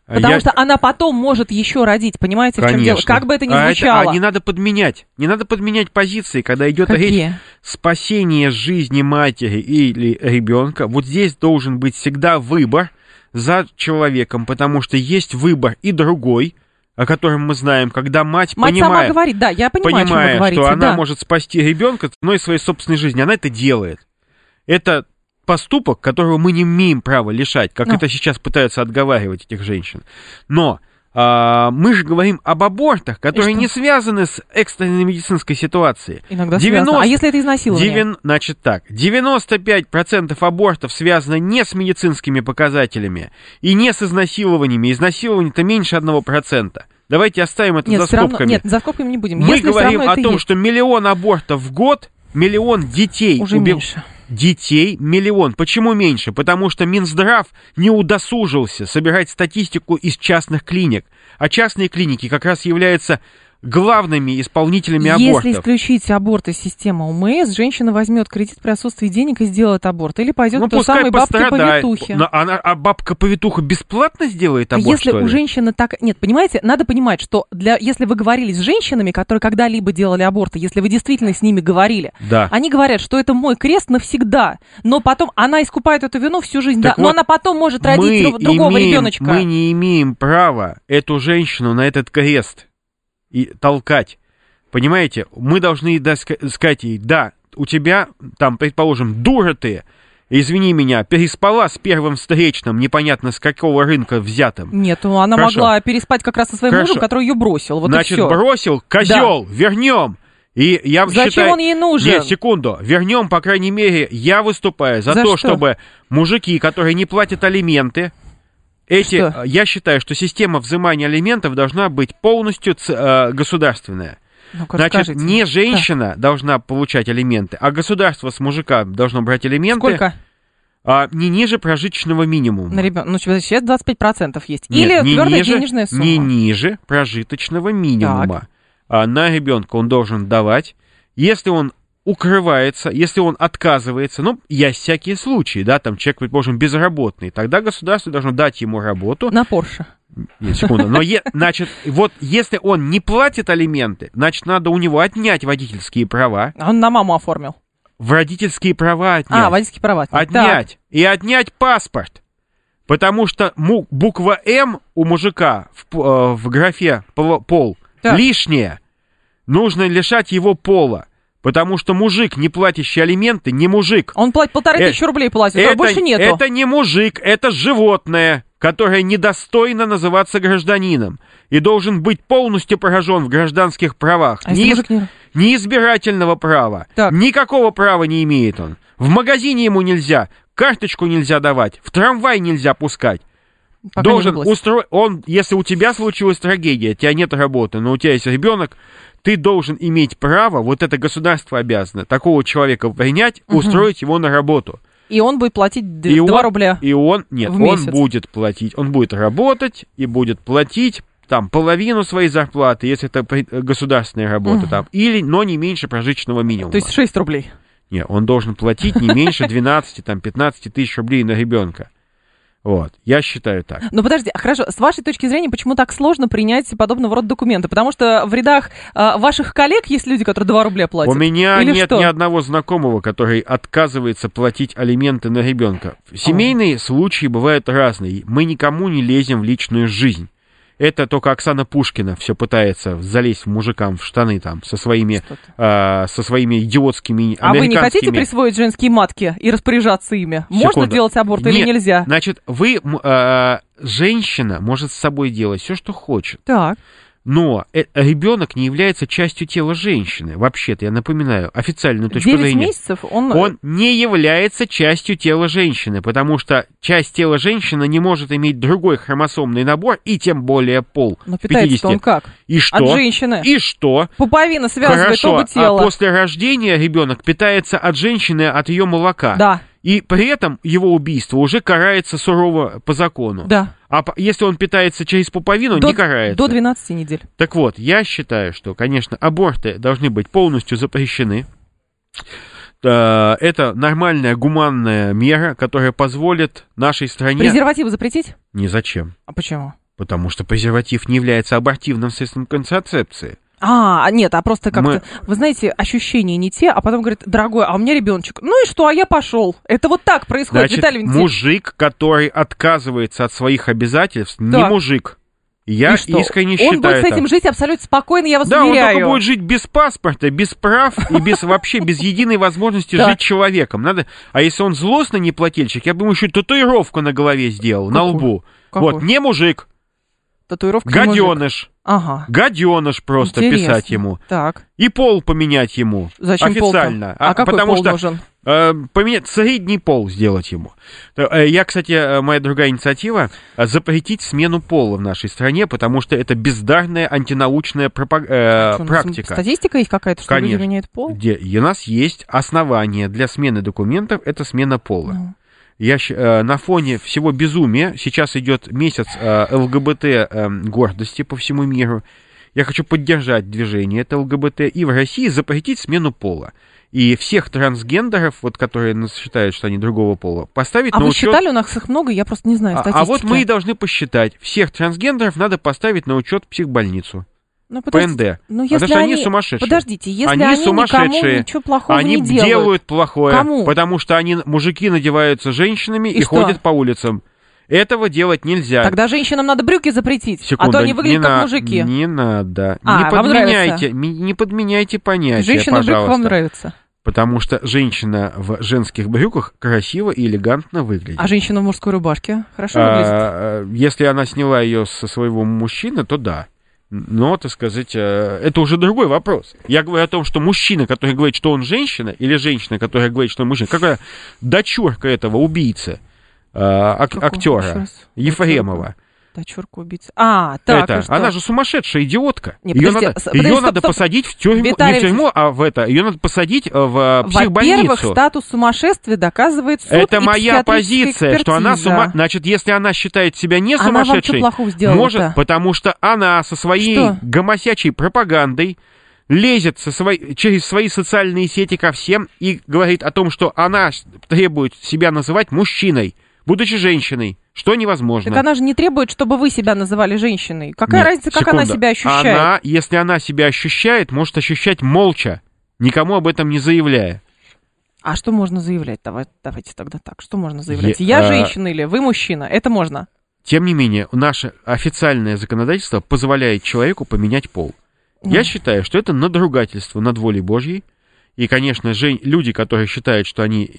Speaker 2: Потому что она потом может еще родить, понимаете, в чем дело? Как бы это ни звучало.
Speaker 3: Не надо подменять. Не надо подменять позиции, когда идет речь спасения жизни матери или ребенка. Вот здесь должен быть всегда выбор за человеком, потому что есть выбор и другой, о котором мы знаем, когда мать понимает,
Speaker 2: сама говорит, да, я понимаю, о чем вы говорите,
Speaker 3: что она может спасти ребенка ценой своей собственной жизни, она это делает. Это поступок, которого мы не имеем права лишать, как это сейчас пытаются отговаривать этих женщин. Но мы же говорим об абортах, которые не связаны с экстренной медицинской ситуацией.
Speaker 2: Иногда связано. А если это изнасилование?
Speaker 3: Значит так, 95% абортов связаны не с медицинскими показателями и не с изнасилованиями. Изнасилование-то меньше 1%. Давайте оставим это за скобками.
Speaker 2: Нет, за скобками не будем.
Speaker 3: Мы говорим о том, что 1 миллион абортов в год, 1 миллион детей
Speaker 2: уже меньше.
Speaker 3: Детей 1 миллион. Почему меньше? Потому что Минздрав не удосужился собирать статистику из частных клиник. А частные клиники как раз являются главными исполнителями абортов.
Speaker 2: Если исключить аборт из системы ОМС, женщина возьмет кредит при отсутствии денег и сделает аборт. Или пойдет к той самой бабке-повитухе.
Speaker 3: А бабка-повитуха бесплатно сделает аборт,
Speaker 2: если у женщины так... Нет, понимаете, надо понимать, что если вы говорили с женщинами, которые когда-либо делали аборты, если вы действительно с ними говорили, они говорят, что это мой крест навсегда. Но потом она искупает эту вину всю жизнь. Да, но она потом может родить другого ребеночка.
Speaker 3: Мы не имеем права эту женщину на этот крест и толкать. Понимаете, мы должны сказать ей, да, у тебя, там, предположим, дура ты, извини меня, переспала с первым встречным, непонятно с какого рынка взятым.
Speaker 2: Нет, она могла переспать как раз со своим мужем, который ее бросил. Вот
Speaker 3: значит, бросил, козел, вернем. И я
Speaker 2: Зачем он ей нужен?
Speaker 3: Нет, секунду, вернем, по крайней мере, я выступаю за то, чтобы мужики, которые не платят алименты, я считаю, что система взимания алиментов должна быть полностью государственная. Значит, не женщина должна получать алименты, а государство с мужика должно брать алименты.
Speaker 2: Сколько?
Speaker 3: Не ниже прожиточного минимума.
Speaker 2: Ну, сейчас 25% есть. Нет, или твердая денежная сумма.
Speaker 3: Не ниже прожиточного минимума. На ребенка он должен давать. Если он укрывается, если он отказывается, есть всякие случаи, да, там человек, предположим, безработный, тогда государство должно дать ему работу.
Speaker 2: На Порше.
Speaker 3: Нет, секунду. Но, значит, вот если он не платит алименты, значит, надо у него отнять водительские права.
Speaker 2: Он на маму оформил.
Speaker 3: Водительские права отнять.
Speaker 2: Водительские права отнять.
Speaker 3: Отнять. И отнять паспорт. Потому что буква «М» у мужика в графе «пол» лишняя. Нужно лишать его пола. Потому что мужик, не платящий алименты, не мужик.
Speaker 2: Он платит 1500 рублей, платит, а больше нету.
Speaker 3: Это не мужик, это животное, которое недостойно называться гражданином. И должен быть полностью поражен в гражданских правах. Ни избирательного права, никакого права не имеет он. В магазине ему нельзя, карточку нельзя давать, в трамвай нельзя пускать. Должен если у тебя случилась трагедия, у тебя нет работы, но у тебя есть ребенок, ты должен иметь право, вот это государство обязано, такого человека принять, устроить его на работу.
Speaker 2: И он будет платить 2 рубля
Speaker 3: в месяц. Он будет платить, он будет работать и будет платить там половину своей зарплаты, если это государственная работа, но не меньше прожиточного минимума.
Speaker 2: То есть 6 рублей?
Speaker 3: Нет, он должен платить не меньше 12-15 тысяч рублей на ребенка. Вот, я считаю так.
Speaker 2: Ну, подожди, хорошо, с вашей точки зрения, почему так сложно принять подобного рода документы? Потому что в рядах ваших коллег есть люди, которые 2 рубля платят?
Speaker 3: У меня нет ни одного знакомого, который отказывается платить алименты на ребенка. Семейные случаи бывают разные. Мы никому не лезем в личную жизнь. Это только Оксана Пушкина все пытается залезть мужикам в штаны там со своими идиотскими американскими...
Speaker 2: А вы не хотите присвоить женские матки и распоряжаться ими? Можно делать аборт или нельзя?
Speaker 3: Значит, женщина может с собой делать все, что хочет.
Speaker 2: Так.
Speaker 3: Но ребенок не является частью тела женщины. Вообще-то, я напоминаю, официальную точку зрения.
Speaker 2: 9 месяцев
Speaker 3: он не является частью тела женщины, потому что часть тела женщины не может иметь другой хромосомный набор, и тем более пол.
Speaker 2: Но питается он как?
Speaker 3: И что?
Speaker 2: От женщины.
Speaker 3: И что?
Speaker 2: Пуповина связывает оба тела.
Speaker 3: А после рождения ребенок питается от женщины, от ее молока.
Speaker 2: Да.
Speaker 3: И при этом его убийство уже карается сурово по закону.
Speaker 2: Да.
Speaker 3: А если он питается через пуповину, не карается.
Speaker 2: До 12 недель.
Speaker 3: Так вот, я считаю, что, конечно, аборты должны быть полностью запрещены. Это нормальная, гуманная мера, которая позволит нашей стране...
Speaker 2: Презервативы запретить?
Speaker 3: Ни зачем.
Speaker 2: А почему?
Speaker 3: Потому что презерватив не является абортивным средством контрацепции.
Speaker 2: Нет, просто как-то, вы знаете, ощущения не те, а потом говорит, дорогой, а у меня ребеночек. Ну и что, а я пошел. Это вот так происходит,
Speaker 3: Значит,
Speaker 2: Виталий Валентинович.
Speaker 3: мужик, который отказывается от своих обязательств, не мужик. Я искренне считаю
Speaker 2: он будет с этим жить абсолютно спокойно, я вас уверяю.
Speaker 3: Да, он только будет жить без паспорта, без прав и вообще без единой возможности жить человеком. А если он злостный неплательщик, я бы ему еще татуировку на голове сделал, на лбу. Вот, не мужик.
Speaker 2: Татуировка
Speaker 3: гаденыш.
Speaker 2: Ага.
Speaker 3: Гаденыш просто писать ему.
Speaker 2: Так.
Speaker 3: И пол поменять ему.
Speaker 2: Зачем
Speaker 3: официально.
Speaker 2: А какой пол нужен?
Speaker 3: Поменять средний пол сделать ему. Я, кстати, моя другая инициатива запретить смену пола в нашей стране, потому что это бездарная антинаучная практика.
Speaker 2: Статистика есть какая-то, что
Speaker 3: Конечно.
Speaker 2: люди меняют пол?
Speaker 3: У нас есть основания для смены документов, это смена пола. На фоне всего безумия сейчас идет месяц ЛГБТ гордости по всему миру. Я хочу поддержать движение это ЛГБТ и в России запретить смену пола. И всех трансгендеров, которые считают, что они другого пола, поставить на учет...
Speaker 2: А вы считали, у нас их много, я просто не знаю статистики.
Speaker 3: А вот мы и должны посчитать. Всех трансгендеров надо поставить на учет в психбольницу. ПНД.
Speaker 2: Потому
Speaker 3: что они сумасшедшие.
Speaker 2: Подождите, если они сумасшедшие, никому ничего плохого
Speaker 3: они
Speaker 2: не делают.
Speaker 3: Они делают плохое.
Speaker 2: Кому?
Speaker 3: Потому что мужики надеваются женщинами и
Speaker 2: что?
Speaker 3: ходят по улицам. Этого делать нельзя.
Speaker 2: Тогда женщинам надо брюки запретить,
Speaker 3: Секунду,
Speaker 2: а то они выглядят как мужики.
Speaker 3: Не надо. Не подменяйте понятия,
Speaker 2: женщина
Speaker 3: пожалуйста.
Speaker 2: в брюках вам нравится?
Speaker 3: Потому что женщина в женских брюках красиво и элегантно выглядит.
Speaker 2: А женщина в мужской рубашке хорошо выглядит?
Speaker 3: Если она сняла ее со своего мужчины, то да. Но, так сказать, это уже другой вопрос. Я говорю о том, что мужчина, который говорит, что он женщина, или женщина, которая говорит, что он мужчина, какая дочурка этого убийцы, актера Ефремова.
Speaker 2: Дочурка убийцы. Так,
Speaker 3: она же сумасшедшая идиотка. Ее надо посадить в тюрьму, не в тюрьму, ее надо посадить в психбольницу.
Speaker 2: Во-первых, статус сумасшествия доказывает суд.
Speaker 3: Это моя позиция, что она значит, если она считает себя не сумасшедшей, может, потому что она со своей гомосячей пропагандой лезет через свои социальные сети ко всем и говорит о том, что она требует себя называть мужчиной, будучи женщиной, что невозможно.
Speaker 2: Так она же не требует, чтобы вы себя называли женщиной. Какая разница, как она себя ощущает?
Speaker 3: Если она себя ощущает, может ощущать молча, никому об этом не заявляя.
Speaker 2: А что можно заявлять? Давайте тогда так. Что можно заявлять? Я женщина или вы мужчина? Это можно.
Speaker 3: Тем не менее, наше официальное законодательство позволяет человеку поменять пол. Я считаю, что это надругательство над волей Божьей. И, конечно, люди, которые считают, что они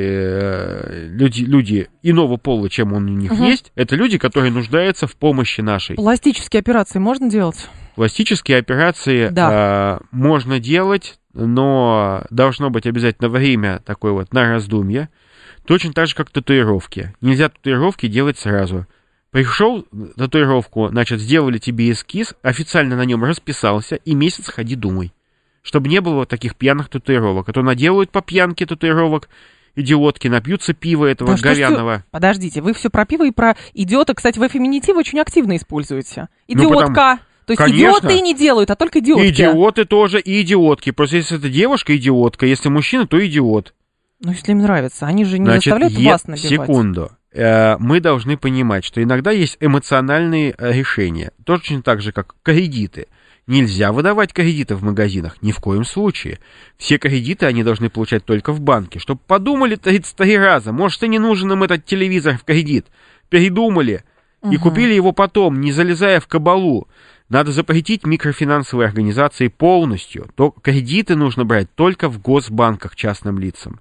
Speaker 3: люди иного пола, чем он у них есть, это люди, которые нуждаются в помощи нашей.
Speaker 2: Пластические операции можно делать?
Speaker 3: Пластические операции можно делать, но должно быть обязательно время такое вот на раздумье. Точно так же, как татуировки. Нельзя татуировки делать сразу. Пришел татуировку, значит, сделали тебе эскиз, официально на нем расписался, и месяц ходи думай. Чтобы не было таких пьяных татуировок. А то наделают по пьянке татуировок, идиотки, напьются пива этого говяного.
Speaker 2: Подождите, вы все про пиво и про идиота, кстати, вы феминитив очень активно используете. Идиотка. То есть конечно, идиоты не делают, а только идиотки.
Speaker 3: Идиоты тоже и идиотки. Просто если это девушка, идиотка. Если мужчина, то идиот.
Speaker 2: Ну, если им нравится. Они же не заставляют вас набивать.
Speaker 3: Секунду. Мы должны понимать, что иногда есть эмоциональные решения. Точно так же, как кредиты. Нельзя выдавать кредиты в магазинах, ни в коем случае. Все кредиты они должны получать только в банке. Чтобы подумали 33 раза, может, и не нужен им этот телевизор в кредит. Передумали и купили его потом, не залезая в кабалу. Надо запретить микрофинансовые организации полностью. То кредиты нужно брать только в госбанках частным лицам.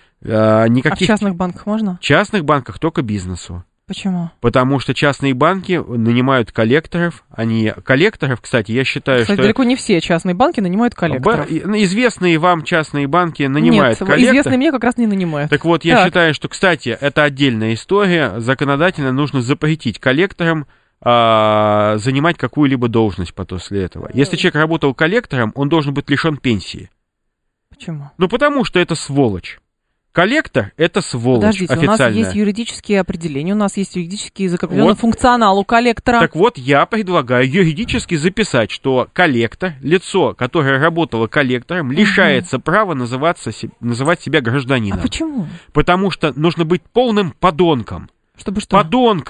Speaker 2: А в частных банках можно?
Speaker 3: В частных банках только бизнесу.
Speaker 2: Почему?
Speaker 3: Потому что частные банки нанимают коллекторов. Коллекторов, кстати, я считаю, что...
Speaker 2: далеко не все частные банки нанимают коллекторов.
Speaker 3: Известные вам частные банки нанимают коллекторов.
Speaker 2: Нет, известные мне как раз не нанимают.
Speaker 3: Так вот, я считаю, что, кстати, это отдельная история. Законодательно нужно запретить коллекторам занимать какую-либо должность после этого. Если человек работал коллектором, он должен быть лишен пенсии.
Speaker 2: Почему?
Speaker 3: Потому что это сволочь. Коллектор – это сволочь.
Speaker 2: Подождите,
Speaker 3: официальная.
Speaker 2: У нас есть юридические определения, у нас есть юридический закрепленный функционал у коллектора.
Speaker 3: Так вот, я предлагаю юридически записать, что коллектор, лицо, которое работало коллектором, лишается права называть себя гражданином.
Speaker 2: А почему?
Speaker 3: Потому что нужно быть полным подонком.
Speaker 2: Чтобы что?
Speaker 3: Подонком.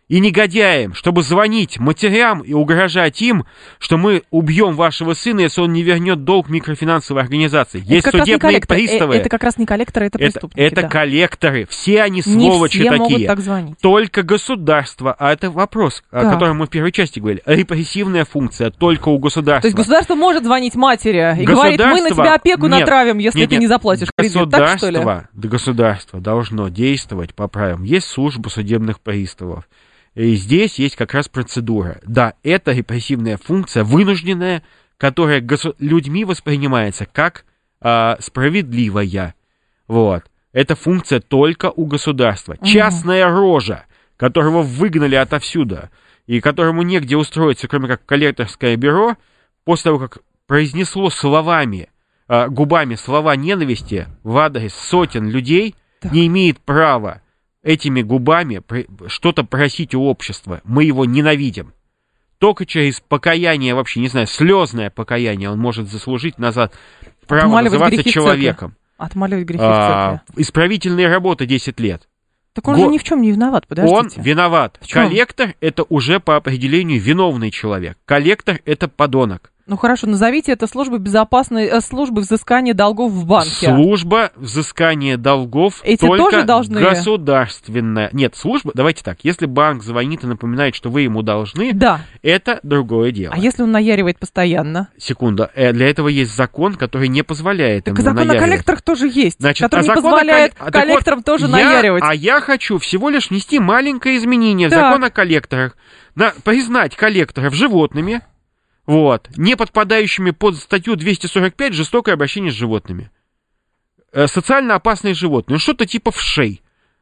Speaker 3: и негодяям, чтобы звонить матерям и угрожать им, что мы убьем вашего сына, если он не вернет долг микрофинансовой организации. Есть судебные приставы.
Speaker 2: Это как раз не коллекторы, это преступники.
Speaker 3: Это коллекторы. Все они сволочи
Speaker 2: не все
Speaker 3: такие.
Speaker 2: Могут так звонить.
Speaker 3: Только государство, а это вопрос, о котором мы в первой части говорили, репрессивная функция только у государства.
Speaker 2: То есть государство может звонить матери и говорит, мы на тебя опеку натравим, если ты не заплатишь кредит. Так, что ли?
Speaker 3: Государство должно действовать по правилам. Есть служба судебных приставов. И здесь есть как раз процедура. Да, это репрессивная функция, вынужденная, которая людьми воспринимается как справедливая. Вот. Это функция только у государства. Частная рожа, которого выгнали отовсюду, и которому негде устроиться, кроме как коллекторское бюро, после того, как произнесло губами слова ненависти в адрес сотен людей, не имеет права этими губами что-то просить у общества. Мы его ненавидим. Только через покаяние, вообще, не знаю, слезное покаяние он может заслужить назад право называться человеком.
Speaker 2: Отмаливать грехи в церкви.
Speaker 3: Исправительные работы 10 лет.
Speaker 2: Так он же ни в чем не виноват, подождите.
Speaker 3: Он виноват. Коллектор — это уже по определению виновный человек. Коллектор — это подонок.
Speaker 2: Ну хорошо, назовите это службой службой взыскания долгов в банке.
Speaker 3: Служба взыскания долгов
Speaker 2: эти
Speaker 3: только
Speaker 2: тоже должны...
Speaker 3: государственная. Нет, служба, давайте так, если банк звонит и напоминает, что вы ему должны, это другое дело.
Speaker 2: А если он наяривает постоянно?
Speaker 3: Секунда, для этого есть закон, который не позволяет ему наяривать.
Speaker 2: Закон о коллекторах тоже есть, который не позволяет коллекторам тоже наяривать.
Speaker 3: А я хочу всего лишь внести маленькое изменение в закон о коллекторах. Признать коллекторов животными, не подпадающими под статью 245 «Жестокое обращение с животными». Социально опасные животные, что-то типа вшей,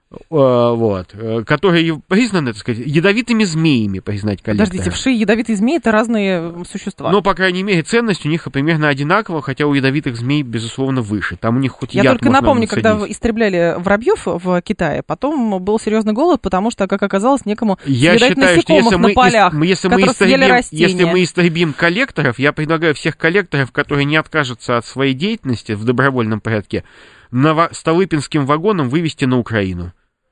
Speaker 3: которые признаны, так сказать, ядовитыми змеями, признать коллектора.
Speaker 2: Подождите, вши и ядовитые змеи — это разные существа.
Speaker 3: Но, по крайней мере, ценность у них примерно одинакова, хотя у ядовитых змей, безусловно, выше. Там у них хоть
Speaker 2: Я
Speaker 3: яд
Speaker 2: только напомню,
Speaker 3: насадить.
Speaker 2: когда истребляли воробьев в Китае, потом был серьезный голод, потому что, как оказалось, некому съедать насекомых на полях, которые съели растения.
Speaker 3: Если мы истребим коллекторов, я предлагаю всех коллекторов, которые не откажутся от своей деятельности в добровольном порядке, Столыпинским вагоном вывести на Украину.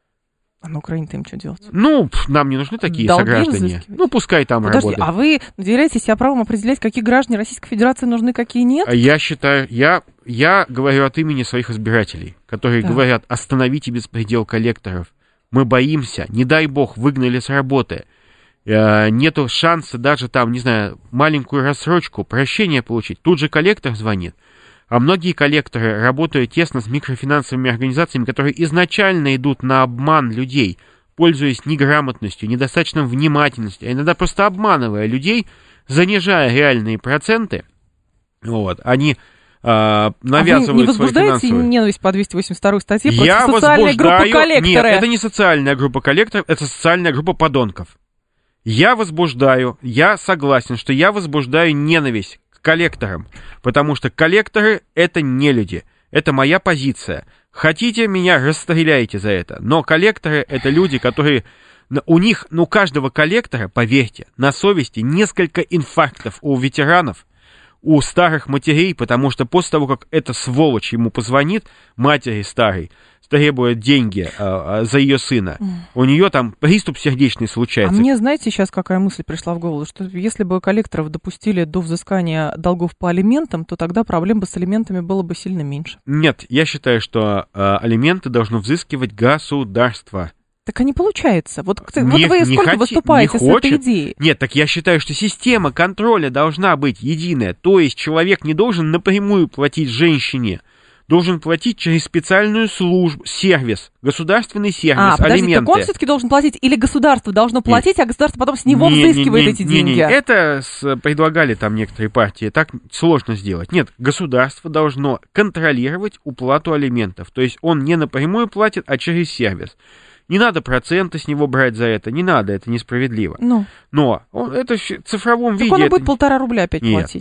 Speaker 2: А на Украине-то им что делать?
Speaker 3: Нам не нужны такие
Speaker 2: долги
Speaker 3: сограждане. Пускай там работают.
Speaker 2: А вы наделяете себя правом определять, какие граждане Российской Федерации нужны, какие нет?
Speaker 3: Я считаю, я говорю от имени своих избирателей, которые говорят, остановите беспредел коллекторов. Мы боимся, не дай бог, выгнали с работы. Нету шанса даже там, не знаю, маленькую рассрочку, прощение получить. Тут же коллектор звонит. А многие коллекторы работают тесно с микрофинансовыми организациями, которые изначально идут на обман людей, пользуясь неграмотностью, недостаточной внимательностью, а иногда просто обманывая людей, занижая реальные проценты. Они навязывают
Speaker 2: вы не возбуждаете ненависть по 282 статье против социальной группы коллекторы?
Speaker 3: Нет, это не социальная группа коллекторов, это социальная группа подонков. Я согласен, что я возбуждаю ненависть к коллекторам, потому что коллекторы — это не люди. Это моя позиция. Хотите меня, расстреляйте за это. Но коллекторы — это люди, которые... У них, каждого коллектора, поверьте, на совести несколько инфарктов у ветеранов, у старых матерей, потому что после того, как эта сволочь ему позвонит, матери старой, требует деньги за ее сына, у нее там приступ сердечный случается.
Speaker 2: А мне, знаете, сейчас какая мысль пришла в голову, что если бы коллекторов допустили до взыскания долгов по алиментам, то тогда проблем бы с алиментами было бы сильно меньше.
Speaker 3: Нет, я считаю, что алименты должно взыскивать государство.
Speaker 2: Так и не получается. Вот вы сколько выступаете с этой идеей?
Speaker 3: Нет, так я считаю, что система контроля должна быть единая. То есть человек не должен напрямую платить женщине, должен платить через специальную службу, сервис, государственный сервис, алименты.
Speaker 2: Так он все-таки должен платить, или государство должно платить, а государство потом с него взыскивает эти деньги?
Speaker 3: Это предлагали там некоторые партии, так сложно сделать. Нет, государство должно контролировать уплату алиментов, то есть он не напрямую платит, а через сервис. Не надо проценты с него брать за это, не надо, это несправедливо. Но это в цифровом виде...
Speaker 2: Так он будет 1,5 рубля опять платить.
Speaker 3: Нет.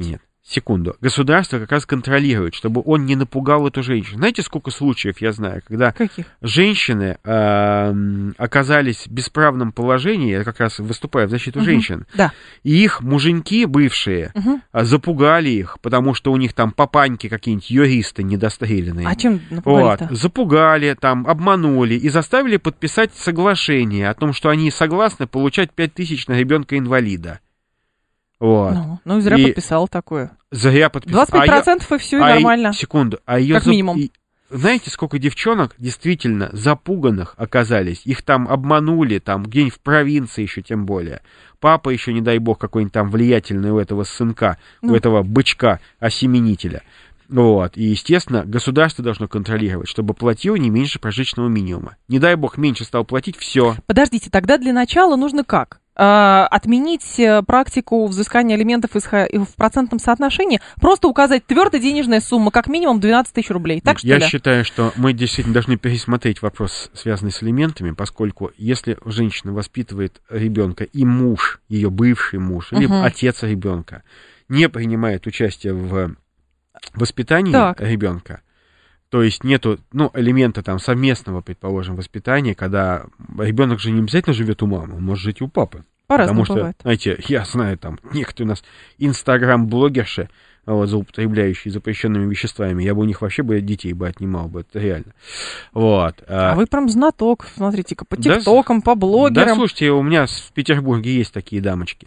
Speaker 3: секунду, государство как раз контролирует, чтобы он не напугал эту женщину. Знаете, сколько случаев я знаю, когда женщины оказались в бесправном положении, я как раз выступаю в защиту женщин, и их муженьки бывшие запугали их, потому что у них там папаньки какие-нибудь юристы недостреленные.
Speaker 2: А чем напугали-то?
Speaker 3: Вот, запугали, там, обманули и заставили подписать соглашение о том, что они согласны получать 5000 на ребенка-инвалида. Вот.
Speaker 2: Ну и зря подписал такое.
Speaker 3: Зря подписал.
Speaker 2: 25% и все, и нормально.
Speaker 3: Секунду.
Speaker 2: Как минимум.
Speaker 3: Знаете, сколько девчонок действительно запуганных оказались? Их там обманули, там где-нибудь в провинции еще тем более. Папа еще, не дай бог, какой-нибудь там влиятельный у этого сынка, у этого бычка-осеменителя. Вот. И, естественно, государство должно контролировать, чтобы платил не меньше прожиточного минимума. Не дай бог, меньше стал платить, все.
Speaker 2: Подождите, тогда для начала нужно как? Отменить практику взыскания алиментов в процентном соотношении, просто указать твердо денежная сумма, как минимум 12 тысяч рублей. Так, что ли?
Speaker 3: Я считаю, что мы действительно должны пересмотреть вопрос, связанный с алиментами, поскольку если женщина воспитывает ребенка, и муж, ее бывший муж, либо отец ребенка, не принимает участие в воспитании ребенка, то есть нету, элемента там совместного, предположим, воспитания, когда ребенок же не обязательно живет у мамы, он может жить у папы.
Speaker 2: По-разному
Speaker 3: Потому что,
Speaker 2: бывает.
Speaker 3: знаете, я знаю, там, некоторые у нас инстаграм-блогерши, злоупотребляющие запрещенными веществами, я бы у них вообще детей отнимал бы, это реально. Вот.
Speaker 2: А вы прям знаток, смотрите-ка, по тиктокам, по блогерам.
Speaker 3: Да, слушайте, у меня в Петербурге есть такие дамочки.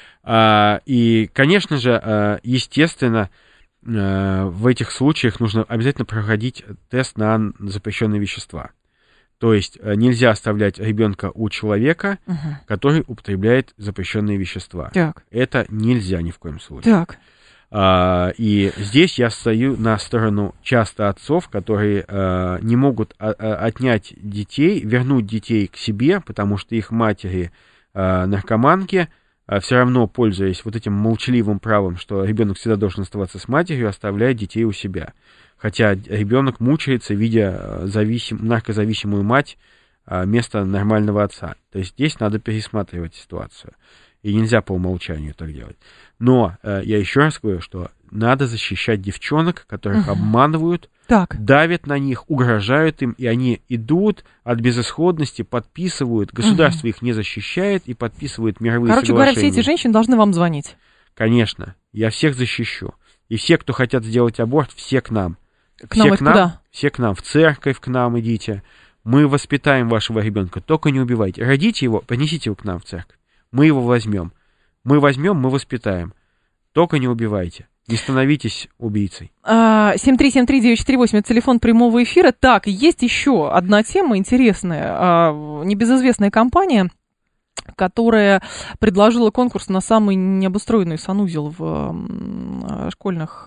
Speaker 3: И, конечно же, естественно, в этих случаях нужно обязательно проходить тест на запрещенные вещества. То есть нельзя оставлять ребенка у человека, который употребляет запрещенные вещества.
Speaker 2: Так.
Speaker 3: Это нельзя ни в коем случае.
Speaker 2: Так.
Speaker 3: И здесь я стою на сторону часто отцов, которые не могут отнять детей, вернуть детей к себе, потому что их матери наркоманки, все равно, пользуясь вот этим молчаливым правом, что ребенок всегда должен оставаться с матерью, оставляет детей у себя. Хотя ребенок мучается, видя наркозависимую мать вместо нормального отца. То есть здесь надо пересматривать ситуацию. И нельзя по умолчанию так делать. Но я еще раз говорю, что надо защищать девчонок, которых обманывают, давят на них, угрожают им, и они идут от безысходности, подписывают, государство их не защищает и подписывают мировые соглашения.
Speaker 2: Короче говоря, все эти женщины должны вам звонить.
Speaker 3: Конечно, я всех защищу. И все, кто хотят сделать аборт, все к нам. Все к нам, в церковь к нам идите. Мы воспитаем вашего ребенка, только не убивайте. Родите его, принесите его к нам в церковь. Мы его возьмем. Мы воспитаем. Только не убивайте. Не становитесь убийцей.
Speaker 2: 7373948, это телефон прямого эфира. Так, есть еще одна тема интересная. Небезызвестная компания, которая предложила конкурс на самый необустроенный санузел в школах.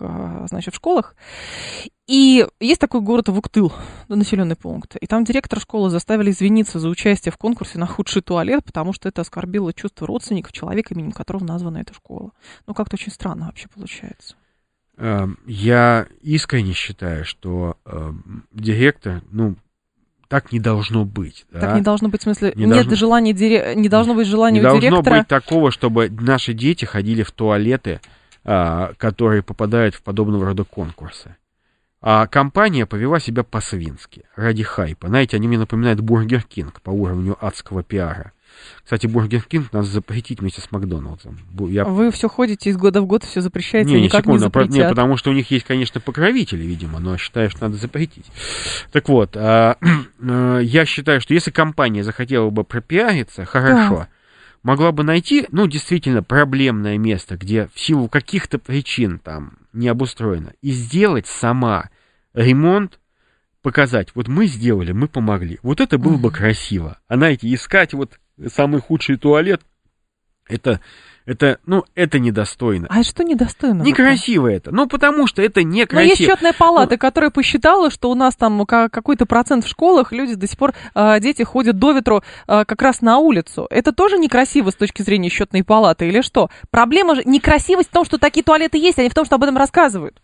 Speaker 2: И есть такой город Вуктыл, населенный пункт. И там директора школы заставили извиниться за участие в конкурсе на худший туалет, потому что это оскорбило чувства родственников человека, именем которого названа эта школа. Как-то очень странно вообще получается.
Speaker 3: Я искренне считаю, что директор, так не должно быть.
Speaker 2: Так не должно быть, в смысле, не должно быть желания у директора.
Speaker 3: Не должно быть такого, чтобы наши дети ходили в туалеты, которые попадают в подобного рода конкурсы. А компания повела себя по-свински, ради хайпа. Знаете, они мне напоминают Бургер Кинг по уровню адского пиара. Кстати, Бургер Кинг надо запретить вместе с Макдоналдсом.
Speaker 2: Вы все ходите из года в год, все запрещаете, никак не запретят.
Speaker 3: Потому что у них есть, конечно, покровители, видимо, но считаю, что надо запретить. Так вот, я считаю, что если компания захотела бы пропиариться, хорошо, могла бы найти, действительно, проблемное место, где в силу каких-то причин там не обустроено, и сделать сама ремонт, показать, вот мы сделали, мы помогли. Вот это было бы красиво. А знаете, искать самый худший туалет, это недостойно.
Speaker 2: А что недостойно?
Speaker 3: Некрасиво это. Потому что это некрасиво.
Speaker 2: Но есть счетная палата, которая посчитала, что у нас там какой-то процент в школах, люди до сих пор, дети ходят до ветру как раз на улицу. Это тоже некрасиво с точки зрения счетной палаты или что? Проблема же некрасивость в том, что такие туалеты есть, а не в том, что об этом рассказывают.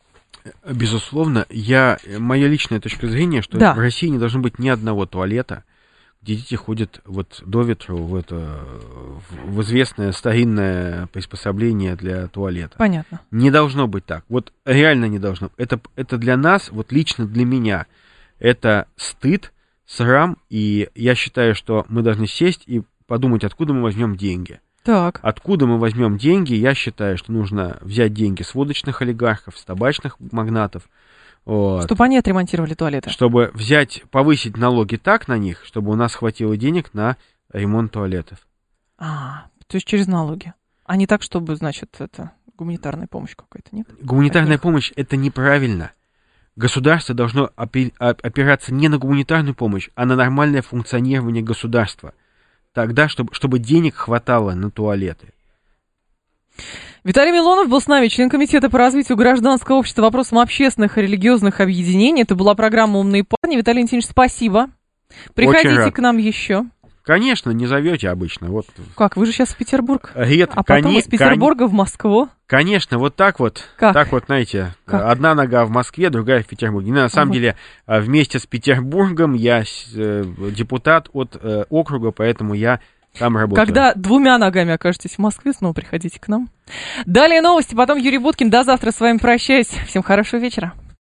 Speaker 3: Безусловно, моя личная точка зрения, что в России не должно быть ни одного туалета, где дети ходят вот до ветру в известное старинное приспособление для туалета.
Speaker 2: Понятно.
Speaker 3: Не должно быть так. Вот реально не должно. Это для нас, вот лично для меня, это стыд, срам, и я считаю, что мы должны сесть и подумать, откуда мы возьмем деньги.
Speaker 2: Так.
Speaker 3: Откуда мы возьмем деньги? Я считаю, что нужно взять деньги с водочных олигархов, с табачных магнатов. Вот.
Speaker 2: Чтобы они отремонтировали туалеты.
Speaker 3: Чтобы повысить налоги так на них, чтобы у нас хватило денег на ремонт туалетов.
Speaker 2: То есть через налоги. А не так, чтобы, значит, это гуманитарная помощь какая-то, нет?
Speaker 3: Гуманитарная помощь — это неправильно. Государство должно опираться не на гуманитарную помощь, а на нормальное функционирование государства. Тогда, чтобы денег хватало на туалеты.
Speaker 2: Виталий Милонов был с нами, член комитета по развитию гражданского общества, вопросам общественных и религиозных объединений. Это была программа «Умные парни». Виталий Валентинович, спасибо. Приходите к нам еще.
Speaker 3: Конечно, не зовете обычно. Вот.
Speaker 2: Как, вы же сейчас в Петербург?
Speaker 3: Редко.
Speaker 2: А потом из Петербурга в Москву?
Speaker 3: Конечно, вот так вот.
Speaker 2: Как?
Speaker 3: Так вот, знаете,
Speaker 2: как?
Speaker 3: Одна нога в Москве, другая в Петербурге. На самом деле, вместе с Петербургом я депутат от округа, поэтому я там работаю.
Speaker 2: Когда 2 ногами окажетесь в Москве, снова приходите к нам. Далее новости, потом Юрий Буткин. До завтра, с вами прощаюсь. Всем хорошего вечера.